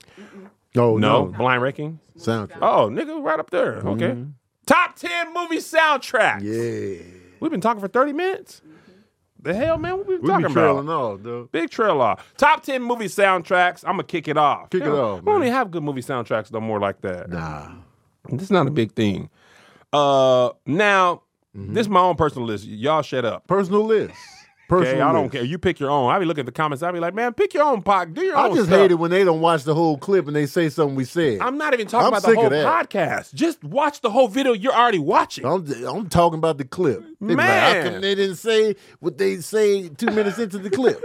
Oh No, no, blind ranking. soundtrack. Oh, nigga, right up there. Okay. Top ten movie soundtracks. Yeah, We've been talking for thirty minutes. The hell, man? What we been we talking be trailing about? off, though. Big trail off. Top ten movie soundtracks. I'm gonna kick it off. Kick it Yeah, off, We don't man. even have good movie soundtracks no more like that. Nah, This is not a big thing. Uh, now Mm-hmm. this is my own personal list. Y'all shut up. personal list. Personal Okay, I don't list. care. You pick your own. I be looking at the comments. I be like, man, pick your own pod. Do your I own just stuff. hate it when they don't watch the whole clip and they say something we said. I'm not even talking I'm about the sick whole of that. podcast. Just watch the whole video you're already watching. I'm, I'm talking about the clip. They be like, how Man. come they didn't say what they say two minutes into the clip?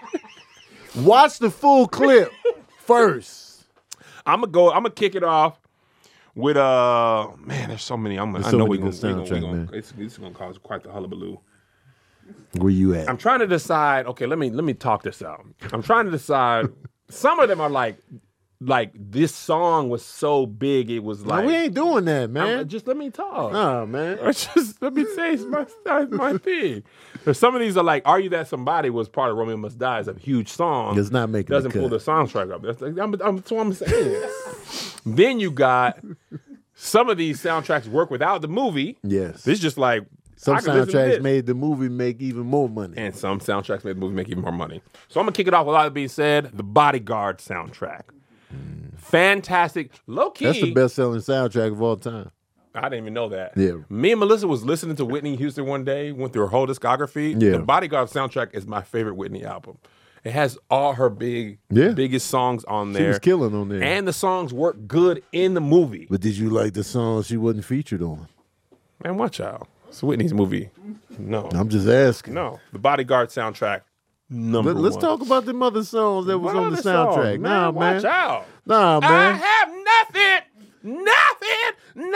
Watch the full clip first. I'm gonna go. I'm gonna kick it off with uh man. There's so many. I'm. There's I so know many we're gonna. good We gonna, we soundtrack, gonna man. it's, it's gonna cause quite the hullabaloo. Where you at? I'm trying to decide. Okay, let me let me talk this out. I'm trying to decide. Some of them are like like this song was so big, it was like no, we ain't doing that, man. I'm- just let me talk. Nah, man. Just let me say it's my that's my thing. There's some of these are like, "Are You That Somebody" was part of "Romeo Must Die." It's a huge song. It's not making doesn't the pull cut. the soundtrack up. That's, I'm, I'm, that's what I'm saying. Then you got some of these soundtracks work without the movie. Yes. This is just like Some I could listen to soundtracks this. made the movie make even more money. And some soundtracks made the movie make even more money. So I'm gonna kick it off with all that being said. The Bodyguard soundtrack, fantastic, low key. That's the best selling soundtrack of all time. I didn't even know that. Yeah. Me and Melissa was listening to Whitney Houston one day, went through her whole discography. Yeah. The Bodyguard soundtrack is my favorite Whitney album. It has all her big, Yeah. biggest songs on She there. was killing on there. And the songs work good in the movie. But did you like the songs she wasn't featured on? Man, watch out. It's Whitney's movie. No. I'm just asking. No. The Bodyguard soundtrack, number Let, let's one. talk about the other songs that was What on the other songs? soundtrack. Nah, man. Watch out. Nah, I man. have nothing, nothing,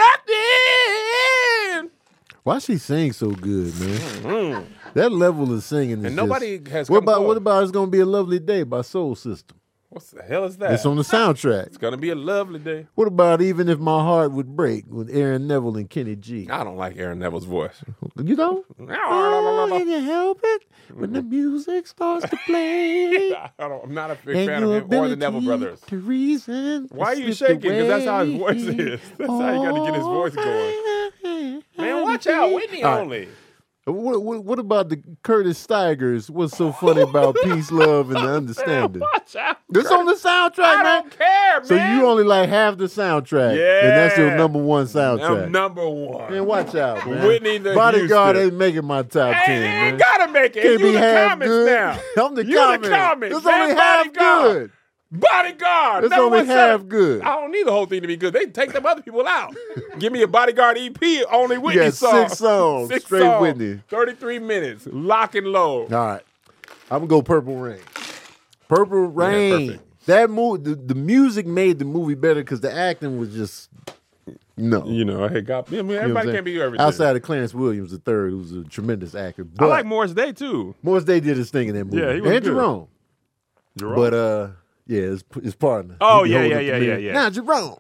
nothing. Why she sing so good, man? That level of singing is Mm-hmm. And nobody just, has What come about close. what about It's Gonna Be a Lovely Day by Soul System? What the hell is that? It's on the soundtrack. It's gonna be a lovely day. What about Even If My Heart Would Break with Aaron Neville and Kenny G? I don't like Aaron Neville's voice. You know? Oh, can you help it when the music starts to play? I don't, I'm not a big And fan of your him or the Neville ability brothers. To reason Why are you slipped shaking? Because that's how his voice away. is. That's how you got to get his voice going. Man, watch out, Whitney All right. only. What, what, what about the Curtis Stigers? What's so funny about peace, love, and the understanding? Watch out. This on the soundtrack, I man. don't care, man. So you only like half the soundtrack, and that's your Yeah. number one soundtrack. I'm number one. Man, watch out, man. Whitney the Bodyguard Houston. ain't making my top Hey, ten, you man. ain't gotta make it. Can't you be the half comments good. now. I'm the you comments. the comments. It's only man. half Bodyguard. good. Bodyguard. It's number only one half seller. good. I don't need the whole thing to be good. They take them other people out. Give me a Bodyguard E P, only Whitney Yeah, songs. six songs, Six straight songs, Whitney. thirty-three minutes, lock and load. All right, I'm gonna go Purple Rain. Purple Rain. perfect. that movie, the, the music made the movie better because the acting was just no. You know, I got. I mean, You know what I'm everybody saying? can't be everything. Outside of Clarence Williams the third, who's a tremendous actor. I But like Morris Day too. Morris Day did his thing in that movie. Yeah, he was and good. Jerome. Jerome. But uh, yeah, his, his partner. Oh, He yeah, hold yeah, up the yeah, mirror. yeah, yeah. Now Jerome.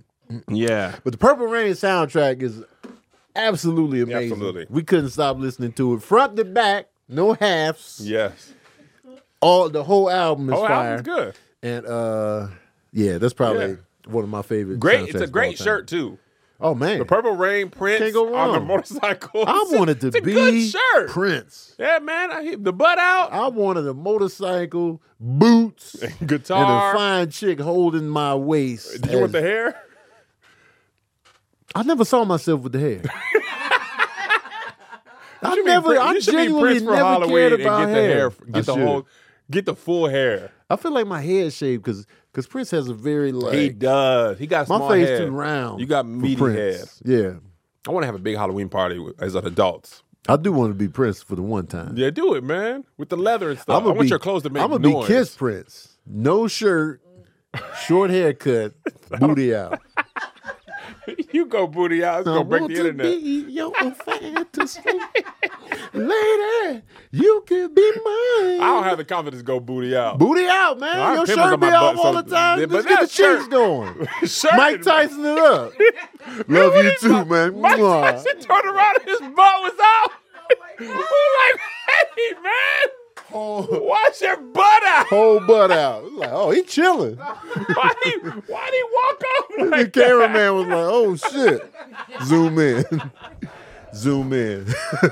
yeah, But the Purple Rain soundtrack is absolutely amazing. Absolutely. We couldn't stop listening to it front to back, no halves. yes. All the whole album is Oh, fire. album's good. And uh, yeah, that's probably Yeah. one of my favorite. Great. It's soundtracks a of great all time. shirt too. Oh man, The Purple Rain Prince Can't go on the wrong. motorcycle. I wanted to it's a be good shirt. Prince. Yeah, man. I hit the butt out. I wanted a motorcycle, boots, and Guitar. a fine chick holding my waist. Did you want as- the hair? I never saw myself with the hair. I You never, should be I Prince- you should be genuinely Prince for never Halloween cared and about get the hair. hair. I Get the should. whole. Get the full hair. I feel like my head shaved because because Prince has a very like he does. He got my small face head. too round. You got for meaty Prince. head. Yeah, I want to have a big Halloween party with- as an adults. I do want to be Prince for the one time. Yeah, do it, man. With the leather and stuff. I I'ma want be- your clothes to make I'm gonna noise. be Kiss Prince. No shirt, short haircut, booty out. You go booty out. It's I gonna break want the to internet. be your fantasy, lady. You can be mine. I don't have the confidence to go booty out. Booty out, man. I have Your pimples shirt on be my off butt, all so- the time. Yeah, Let's but get the that shirt- cheeks going. Shirt Mike is- Tyson it up. Love you too, man. Mike Mwah. Tyson turned around and his butt was out. We're like, hey, man. Watch your butt out. Whole butt out. Like, oh, he chilling. Why he, why he walk off The like that? cameraman was like, oh shit. Zoom in. Zoom in.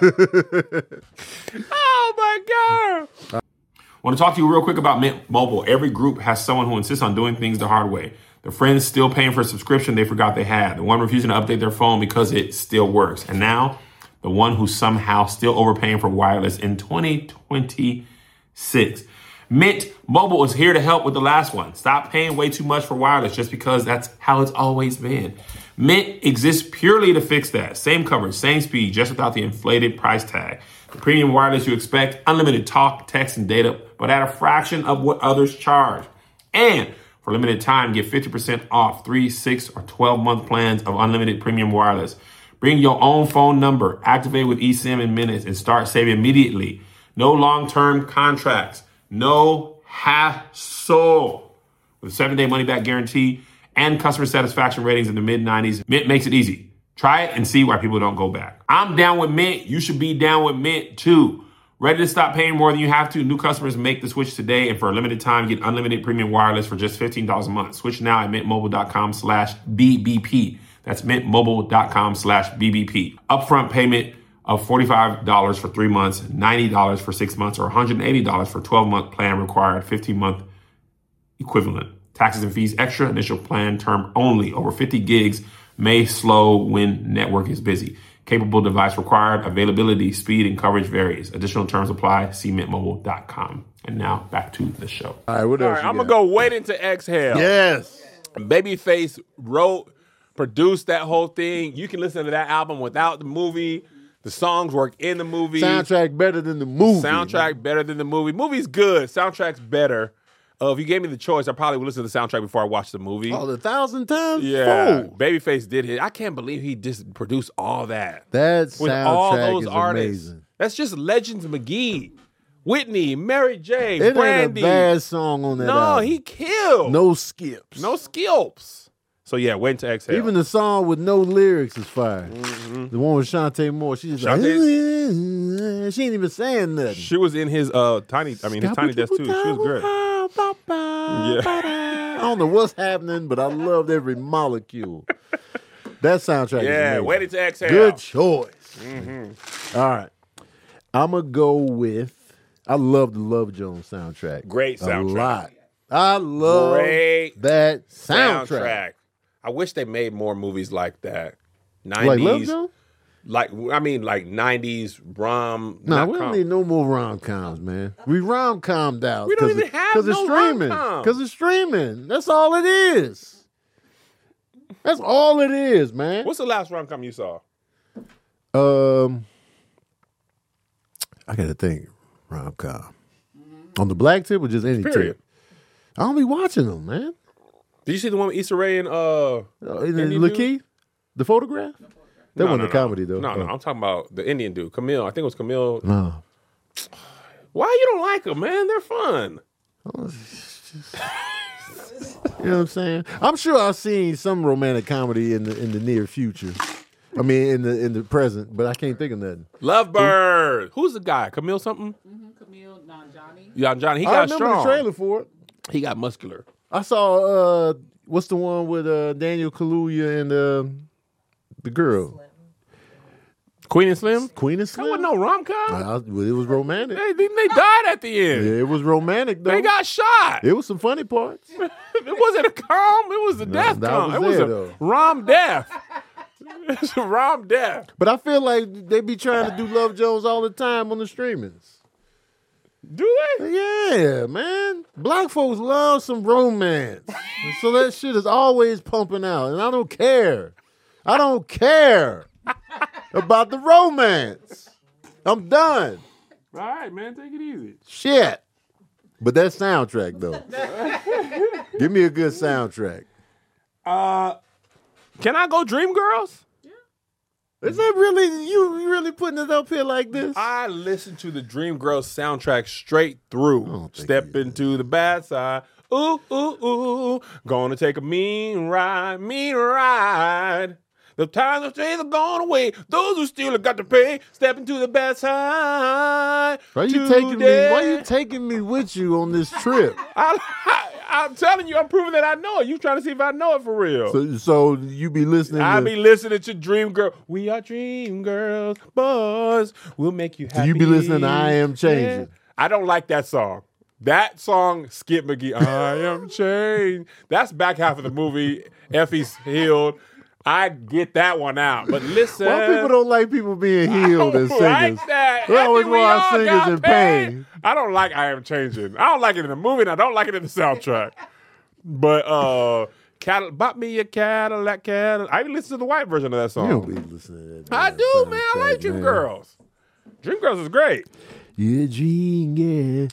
Oh my God. I want to talk to you real quick about Mint Mobile. Every group has someone who insists on doing things the hard way. The friends still paying for a subscription they forgot they had. The one refusing to update their phone because it still works. And now, the one who's somehow still overpaying for wireless in twenty twenty-six. Mint Mobile is here to help with the last one. Stop paying way too much for wireless just because that's how it's always been. Mint exists purely to fix that. Same coverage, same speed, just without the inflated price tag. The premium wireless you expect, unlimited talk, text, and data, but at a fraction of what others charge. And for a limited time, get fifty percent off three, six, or twelve-month plans of unlimited premium wireless. Bring your own phone number, activate with eSIM in minutes, and start saving immediately. No long-term contracts. No hassle. With a seven-day money-back guarantee and customer satisfaction ratings in the mid nineties, Mint makes it easy. Try it and see why people don't go back. I'm down with Mint. You should be down with Mint too. Ready to stop paying more than you have to? New customers make the switch today, and for a limited time, get unlimited premium wireless for just fifteen dollars a month. Switch now at mintmobile.com slash BBP. That's mintmobile.com slash BBP. Upfront payment of forty-five dollars for three months, ninety dollars for six months, or one hundred eighty dollars for twelve-month plan required, fifteen-month equivalent. Taxes and fees extra. Initial plan term only. Over fifty gigs may slow when network is busy. Capable device required. Availability, speed, and coverage varies. Additional terms apply. See mint mobile dot com. And now back to the show. All right, what else? All right, you I'm got? going to go Waiting to Exhale. Yes. Babyface wrote, produced that whole thing. You can listen to that album without the movie. The songs work in the movie. Soundtrack better than the movie. Soundtrack better than the movie. Movie's good. Soundtrack's better. Uh, if you gave me the choice, I probably would listen to the soundtrack before I watched the movie. Oh, a thousand times. Yeah, Fold. Babyface did it. I can't believe he just produced all that That with soundtrack all those is artists. amazing. That's just Legends McGee, Whitney, Mary J, It Brandy. ain't a bad song on that no, album. he killed. No skips. no skills. So yeah, Waiting to Exhale. Even the song with no lyrics is fire. Mm-hmm. The one with Shantae Moore, she's just Shantae- like, she ain't even saying nothing. she was in his uh tiny. I mean his Tiny Desk too. She was great. Yeah. I don't know what's happening, but I loved every molecule. That soundtrack is Yeah, amazing. Waiting to Exhale. Good choice. Mm-hmm. All right. I'm going to go with, I love the Love Jones soundtrack. Great soundtrack. A lot. I love Great that soundtrack. soundtrack. I wish they made more movies like that. Like Love nineties, Jones? like I mean, like nineties rom. No, not we don't com- need no more rom coms, man. We rom commed out. We don't 'cause even it- have 'cause it's no streaming. rom-com. Because it's streaming. That's all it is. That's all it is, man. What's the last rom com you saw? Um, I gotta think. Rom com on the black tip or just any Period. tip? I don't be watching them, man. Did you see the one with Issa Rae and uh? Uh, in Indian the dude? Key, the photograph. That no, wasn't no, a no. comedy though. No, no, Oh. I'm talking about the Indian dude, Camille. I think it was Camille. No. Why you don't like them, man? They're fun. You know what I'm saying? I'm sure I've seen some romantic comedy in the in the near future. I mean, in the in the present, but I can't think of nothing. Lovebird. Who's the guy? Camille something? Mm-hmm. Camille, Nanjani. Yeah, Johnny. He I got remember strong. the trailer for it. He got muscular. I saw uh, what's the one with uh, Daniel Kaluuya and uh, the girl Queen and Slim. Queen and That Slim. wasn't no rom com. Uh, well, it was romantic. They, they, they died at the end. Yeah, it was romantic though. They got shot. It was some funny parts. It wasn't a com. It was a death that com. was it was there, a though. rom death. It's a rom death. But I feel like they be trying to do Love Jones all the time on the streamings. Do they? Yeah, man. Black folks love some romance. And so that shit is always pumping out. And I don't care. I don't care about the romance. I'm done. All right, man. Take it easy. Shit. But that soundtrack, though. Give me a good soundtrack. Uh, can I go Dreamgirls? Is that really, you really putting it up here like this? I listened to the Dreamgirls soundtrack straight through. don't think Step you into the bad side. Ooh, ooh, ooh. Gonna take a mean ride, mean ride. The times of days are gone away. Those who still got to pay. Step into the bad side. Why you taking me, today. why you taking me with you on this trip? I, I, I'm telling you, I'm proving that I know it. You trying to see if I know it for real. So, so you be listening I to, be listening to Dream Girl. We are Dream Girls, boys. We'll make you happy. you be listening to I Am Changing. Yeah. I don't like that song. That song, Skip McGee, I am changed. That's back half of the movie. Effie's healed. I get that one out. But listen. Why people don't like people being I healed don't as singers? like that. They always Effie, we want all singers got in pain. I don't like I Am Changing. I don't like it in the movie, and I don't like it in the soundtrack. But uh, Cadillac, bought me a Cadillac, Cadillac. I even listen to the white version of that song. You don't be listening to that. I damn do, man. I like soundtrack, Dream man. Girls. Dream Girls is great. Yeah, Dream Girl.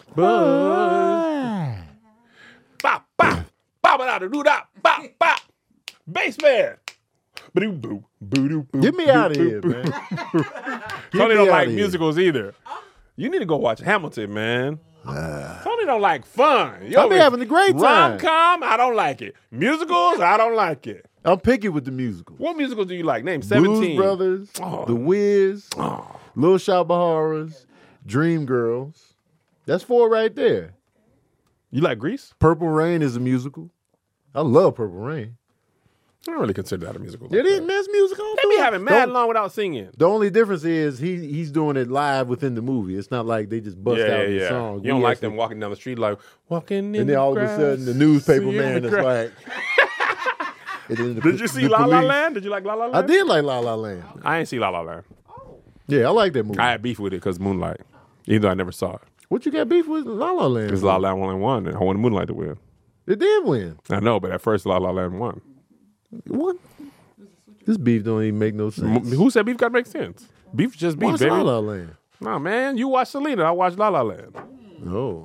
Buzz. Bop, bop, bop, da, do, da, bop, bop. Bassman. Ba-doo, boo, boo-doo, boo, Get me boo, out of boo, here, boo. man. Tony me don't outta like here. musicals either. You need to go watch Hamilton, man. Tony don't like fun. Yo, I be having a great time. Rom-com, I don't like it. Musicals, I don't like it. I'm picky with the musical. What musicals do you like? Name seventeen. Blues Brothers, Oh. The Wiz, Oh. Little Shop of Horrors, Dream Girls. That's four right there. You like Grease? Purple Rain is a musical. I love Purple Rain. I don't really consider that a musical. It is man's musical. They be having mad long without singing. The only difference is he he's doing it live within the movie. It's not like they just bust Yeah, out yeah, the yeah. song. You don't We like actually- them walking down the street like walking in And the then all grass, of a sudden the newspaper seeing man the is grass. like. and then the Did po- you see the La La police- Land? Did you like La La Land? I did like La La Land. I ain't see La La Land. Yeah, I like that movie. I had beef with it because Moonlight, even though I never saw it. What you got beef with La La Land? Because La La Land only won, and I wanted Moonlight to win. It did win. I know, but at first La La Land won. What? This beef don't even make no M- sense. Who said beef got to make sense? Beef is just beef, Watch baby. La La Land. Nah, man, you watch Selena, I watch La La Land. Oh.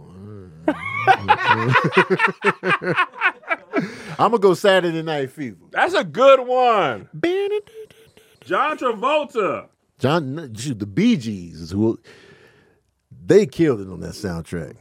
I'm gonna go Saturday Night Fever. That's a good one. John Travolta. John, shoot, the Bee Gees is who they killed it on that soundtrack.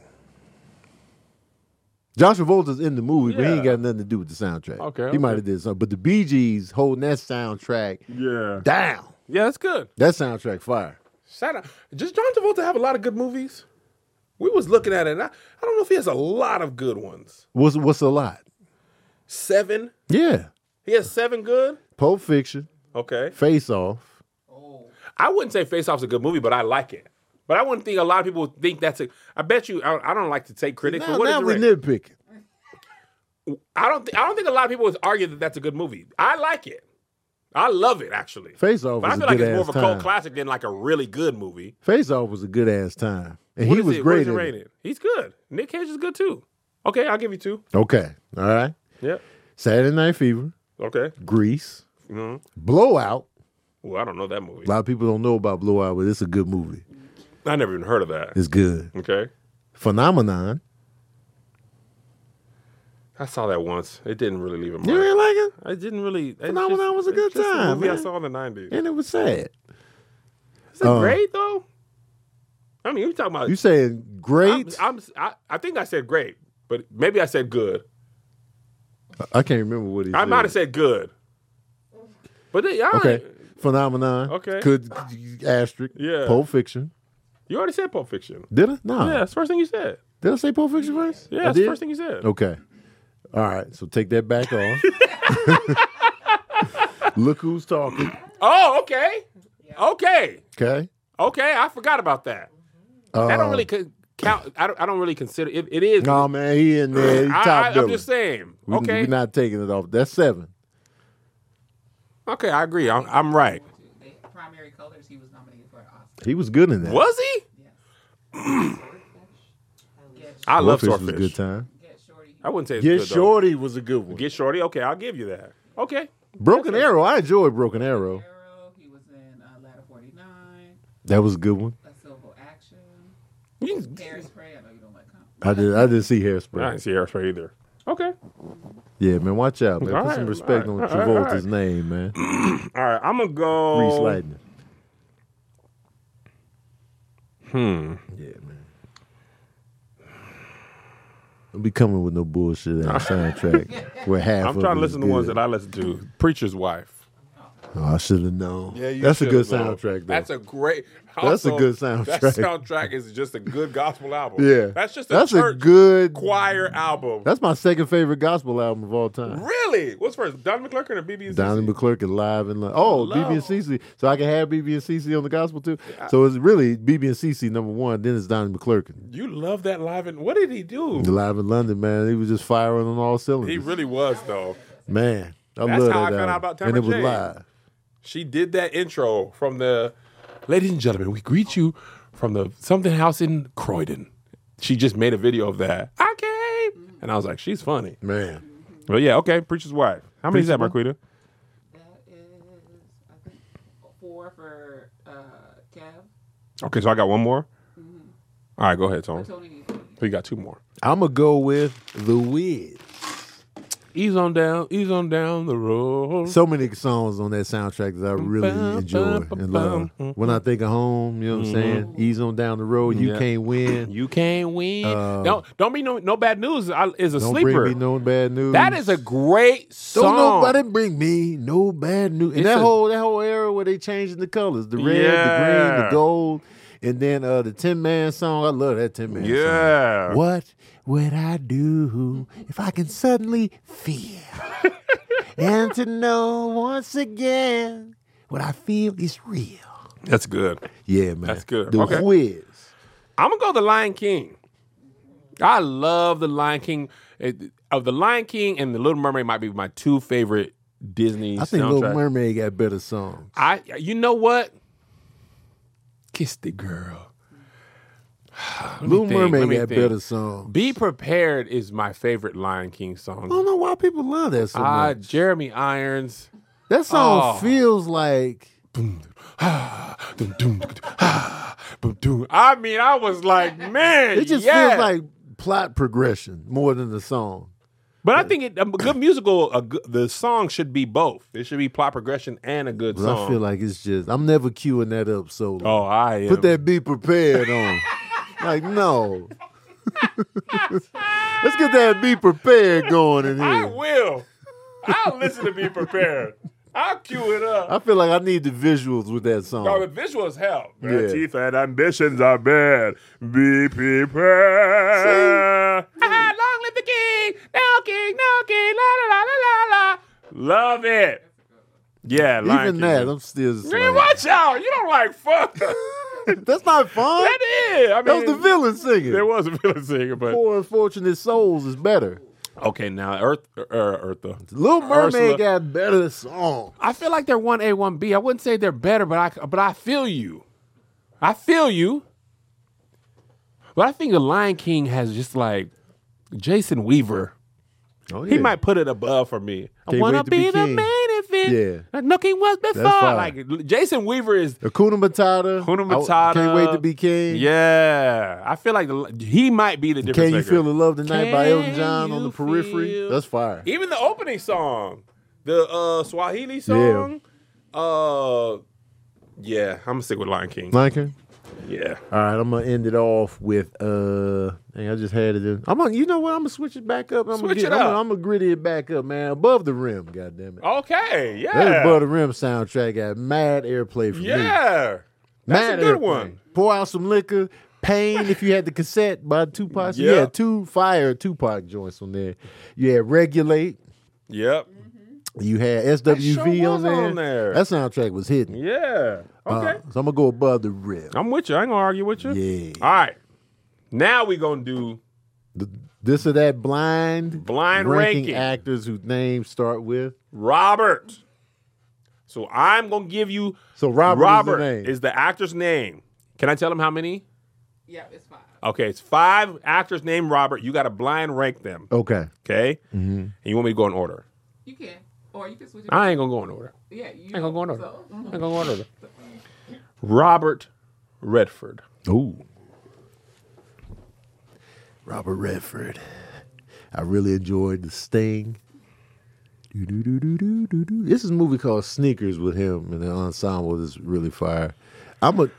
John Travolta's in the movie, but he ain't Yeah. got nothing to do with the soundtrack. Okay, he okay. might have did something, but the Bee Gees holding that soundtrack Yeah. down. Yeah, that's good. That soundtrack fire. Shout out. Does John Travolta have a lot of good movies? We was looking at it, and I, I don't know if he has a lot of good ones. What's what's a lot? Seven? Yeah, He has seven good? Pulp Fiction, Okay. Face Off. I wouldn't say Face Off's a good movie, but I like it. But I wouldn't think a lot of people think that's a. I bet you. I, I don't like to take critics. Now, but what now did we you rate? nitpicking. I don't. Th- I don't think a lot of people would argue that that's a good movie. I like it. I love it actually. Face Off But I was feel a like good it's more ass of a cult time. classic than like a really good movie. Face Off was a good ass time, and What he is was it? great. What is it in it. rated? He's good. Nick Cage is good too. Okay, I'll give you two. Okay, all right. Yep. Saturday Night Fever, Okay. Grease, hmm Blowout. Well, I don't know that movie. A lot of people don't know about Blowout, but it's a good movie. I never even heard of that. It's good. Okay. Phenomenon. I saw that once. It didn't really leave a mark. You ain't like it? I didn't really. it's Phenomenon just- was a it's good just time, movie I man. saw in the nineties. And it was sad. Is it Uh, great though? I mean, you talking about? You saying great? I'm, I'm, I, I think I said great, but maybe I said good. I can't remember what he I said. might have said good. But they, all Okay. right. Phenomenon. Okay. Could asterisk. Yeah. Pulp Fiction. You already said Pulp Fiction. Did I? No. Yeah, that's the first thing you said. Did I say Pulp Fiction first? Yeah, I that's the did? first thing you said. Okay. All right. So take that back off. Look who's talking. Oh, okay. Okay. Okay. Okay. I forgot about that. Uh, That don't really co- count. I don't, I don't really consider it. It is. No, man. He in there. He I, top I, I'm billing. just saying. We- Okay. We're not taking it off. That's seven. Okay, I agree. I'm, I'm right. They, primary colors, he was nominated for an Oscar. He was good in that. Was he? Yes. Get, I love Swordfish Swordfish. was a good time. get Shorty. I wouldn't say it's Get good, though. Shorty was a good one. Get Shorty. Okay, I'll give you that. Okay. Broken That's a- Arrow. I enjoyed Broken Arrow. Arrow, he was in uh, Ladder forty-nine, That was a good one. A Civil Action, You- Hairspray. I know you don't like comedy. I did. I did see I Hairspray. didn't see Hairspray either. Okay. Yeah, man. Watch out, man. All Put right, some respect all on right, all right, all Travolta's right. name, man. All right, I'm gonna go. Reese Lightning. Hmm. Yeah, man. Don't be coming with no bullshit ass soundtrack where half. I'm of trying to it listen is to ones good. that I listen to. Preacher's Wife. Oh, I should have known. Yeah, you That's a good should've known. soundtrack, though. That's a great. That's a also, good That soundtrack. soundtrack is just a good gospel album. Yeah, that's just a that's church a good choir album. That's my second favorite gospel album of all time. Really? What's first, Donnie McClurkin or B B and Donnie C C? McClurkin live and live. Oh, Love. B B and C C. So I can have B B and C C on the gospel too. So it's really B B and C C number one. Then it's Donnie McClurkin. You love that live and what did he do? Live in London, man. He was just firing on all cylinders. He really was though. man, I That's love how I that found out album. about And Tamara it was Jane. live. She did that intro from the, ladies and gentlemen, we greet you from the something house in Croydon. She just made a video of that. I came, and I was like, she's funny. Man. But yeah, okay, Preacher's Wife. How many is that, Preacher's Marquita? That is, I think, four for uh, Kev. Okay, so I got one more. All right, go ahead, For Tony. Tony. So you got two more. I'm going to go with The Wiz. Ease on down, ease on down the road. So many songs on that soundtrack that I really enjoy and love. When I think of home, you know what I'm saying? Ease on down the road. You Yeah. can't win. You can't win. Uh, don't don't be no no bad news. I, is a Don't sleeper. bring me no bad news. That is a great song. Don't nobody bring me no bad news. And It's that a- whole that whole era where they changing the colors, the red, the green, Yeah. the gold, and then uh, the Tin Man song. I love that Tin Man song. Yeah. What would I do if I can suddenly feel and to know once again what I feel is real? That's good. Yeah, man. That's good. The Okay. Whiz. I'm gonna go The Lion King. I love The Lion King. It- of The Lion King and The Little Mermaid might be my two favorite Disney I think soundtrack. Little Mermaid got better songs. I you know what? Kiss the girl. Let me Little think, let Mermaid me got think. better songs. Be Prepared is my favorite Lion King song. I don't know why people love that so Ah, much. Jeremy Irons. That song Oh. feels like Dum, dum, ah, boom, dum. I mean, I was like, man, it just yeah. feels like plot progression more than the song. But I think it, a good musical, a good, the song should be both. It should be plot progression and a good But song. I feel like it's just I'm never queuing that up solo. oh, I am. Put that Be Prepared on. Like, no. Let's get that Be Prepared going in I here. will. I'll listen to Be Prepared. I'll cue it up. I feel like I need the visuals with that song. Oh, the visuals help. Yeah. Bad teeth and ambitions are bad. Be prepared. Long live the king. No king, no king. La la la la la la. Love it. Yeah, Lion Even King. that, I'm still just Man, like, watch out. You don't like fuck. that's not fun. That is. I mean, That was the villain singing. There was a villain singer, but Poor Unfortunate Souls is better. okay. Now, Earth, uh, Eartha. Little Mermaid Ursula. got better songs. I feel like they're one A, one B. I wouldn't say they're better, but I but I feel you. I feel you. But I think the Lion King has just like Jason Weaver. Oh, He yeah. might put it above for me. I Can't wanna wait to be, be the king. main event. Yeah. Like no king was before. fire. Like Jason Weaver is. Hakuna Matata. Hakuna I- Matata. Can't wait to be king. Yeah, I feel like the, he might be the difference Can you maker. feel the love tonight by Elton Can John on you the periphery? feel- That's fire. Even the opening song, the uh, Swahili song. Uh, yeah, I'm gonna stick with Lion King. Lion King? Yeah. All right, I'm gonna end it off with uh. Dang, I just had it in. I'm gonna, you know what? I'm gonna switch it back up. I'm Switch gonna it I'm up. Gonna, I'm gonna gritty it back up, man. Above the rim, goddamn it. Okay. Yeah. That Above the Rim soundtrack got mad airplay for me. Yeah. Mad That's a good airplay. one. Pour out some liquor. Pain, if you had the cassette by Tupac. So you Yeah. had two fire Tupac joints on there. You had Regulate. Yep. You had S W V sure on, was there. on there. That soundtrack was hitting. Yeah. Okay. Uh, so I'm gonna go above the rim. I'm with you. I ain't gonna argue with you. Yeah. All right. Now we gonna do The, this or that blind Blind ranking, ranking. actors whose names start with. Robert. So I'm gonna give you So Robert, Robert is the name. is the actor's name. Can I tell him how many? Yeah, it's five. Okay, it's five actors named Robert. You got to blind rank them. okay. Okay, Mm-hmm. and you want me to go in order? You can, or you can switch it. I ain't gonna go in order. Yeah, you. I ain't gonna go in order. So, I ain't gonna go in order. Robert Redford. Ooh. Robert Redford. I really enjoyed The Sting. Doo-doo-doo-doo-doo-doo. This is a movie called Sneakers with him, and the ensemble is really fire. I'm a,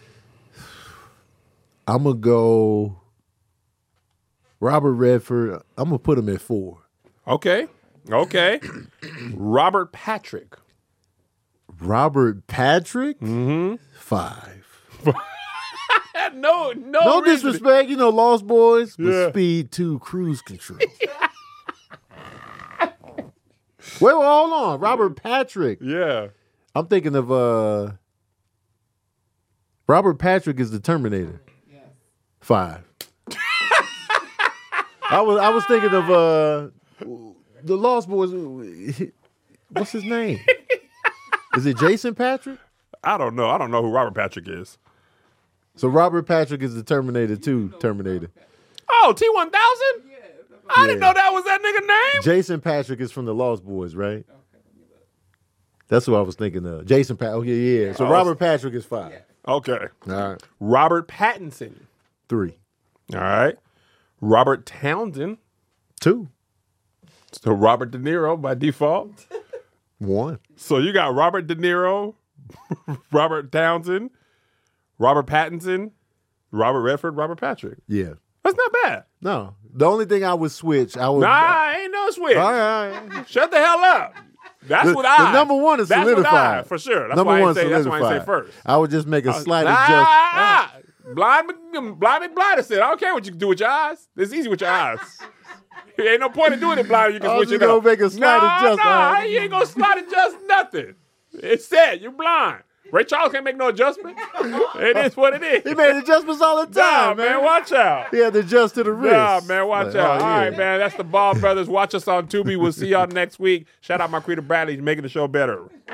I'm gonna go. Robert Redford. I'm gonna put him at four. Okay, okay. Robert Patrick. Robert Patrick. Mm-hmm. Five. No, no, No reason. disrespect, you know, Lost Boys, but Yeah. Speed two, Cruise Control. Wait, well, hold on. Robert Patrick. Yeah. I'm thinking of uh Robert Patrick is the Terminator. yes. Five. I was I was thinking of uh the Lost Boys. What's his name? Is it Jason Patrick? I don't know. I don't know who Robert Patrick is. So Robert Patrick is the Terminator two Terminator. Oh, T one thousand? Yeah. that's I Yeah. didn't know that was that nigga name. Jason Patrick is from the Lost Boys, right? That's what I was thinking of. Jason Patrick. Oh, yeah, yeah. So Oh. Robert Patrick is five. Okay. All right. Robert Pattinson. Three. All right. Robert Townsend. Two. So Robert De Niro by default. One. So you got Robert De Niro, Robert Townsend, Robert Pattinson, Robert Redford, Robert Patrick. Yeah. That's not bad. No. The only thing I would switch, I would. Nah, ain't no switch. All right. Shut the hell up. That's The, what I. the number one is that's solidified. What I, for sure. That's number why I one say, that's solidified. why I say first. I would just make a slight ah, adjustment. ah, ah. Blind, blind McBlinder said, I don't care what you can do with your eyes. It's easy with your eyes. There ain't no point in doing it blind. You can I was switch just it up. gonna make a slight nah, adjustment. Nah, you ain't gonna slight adjust nothing. It's said you're blind. Ray Charles can't make no adjustment. It is what it is. He made adjustments all the Nah, time, man. man. Watch out. He had to adjust to the wrist. Nah, man, watch Like, out. oh, All yeah. right, man. That's the Ball Brothers. Watch us on Tubi. We'll see y'all next week. Shout out Marquita Bradley making the show better.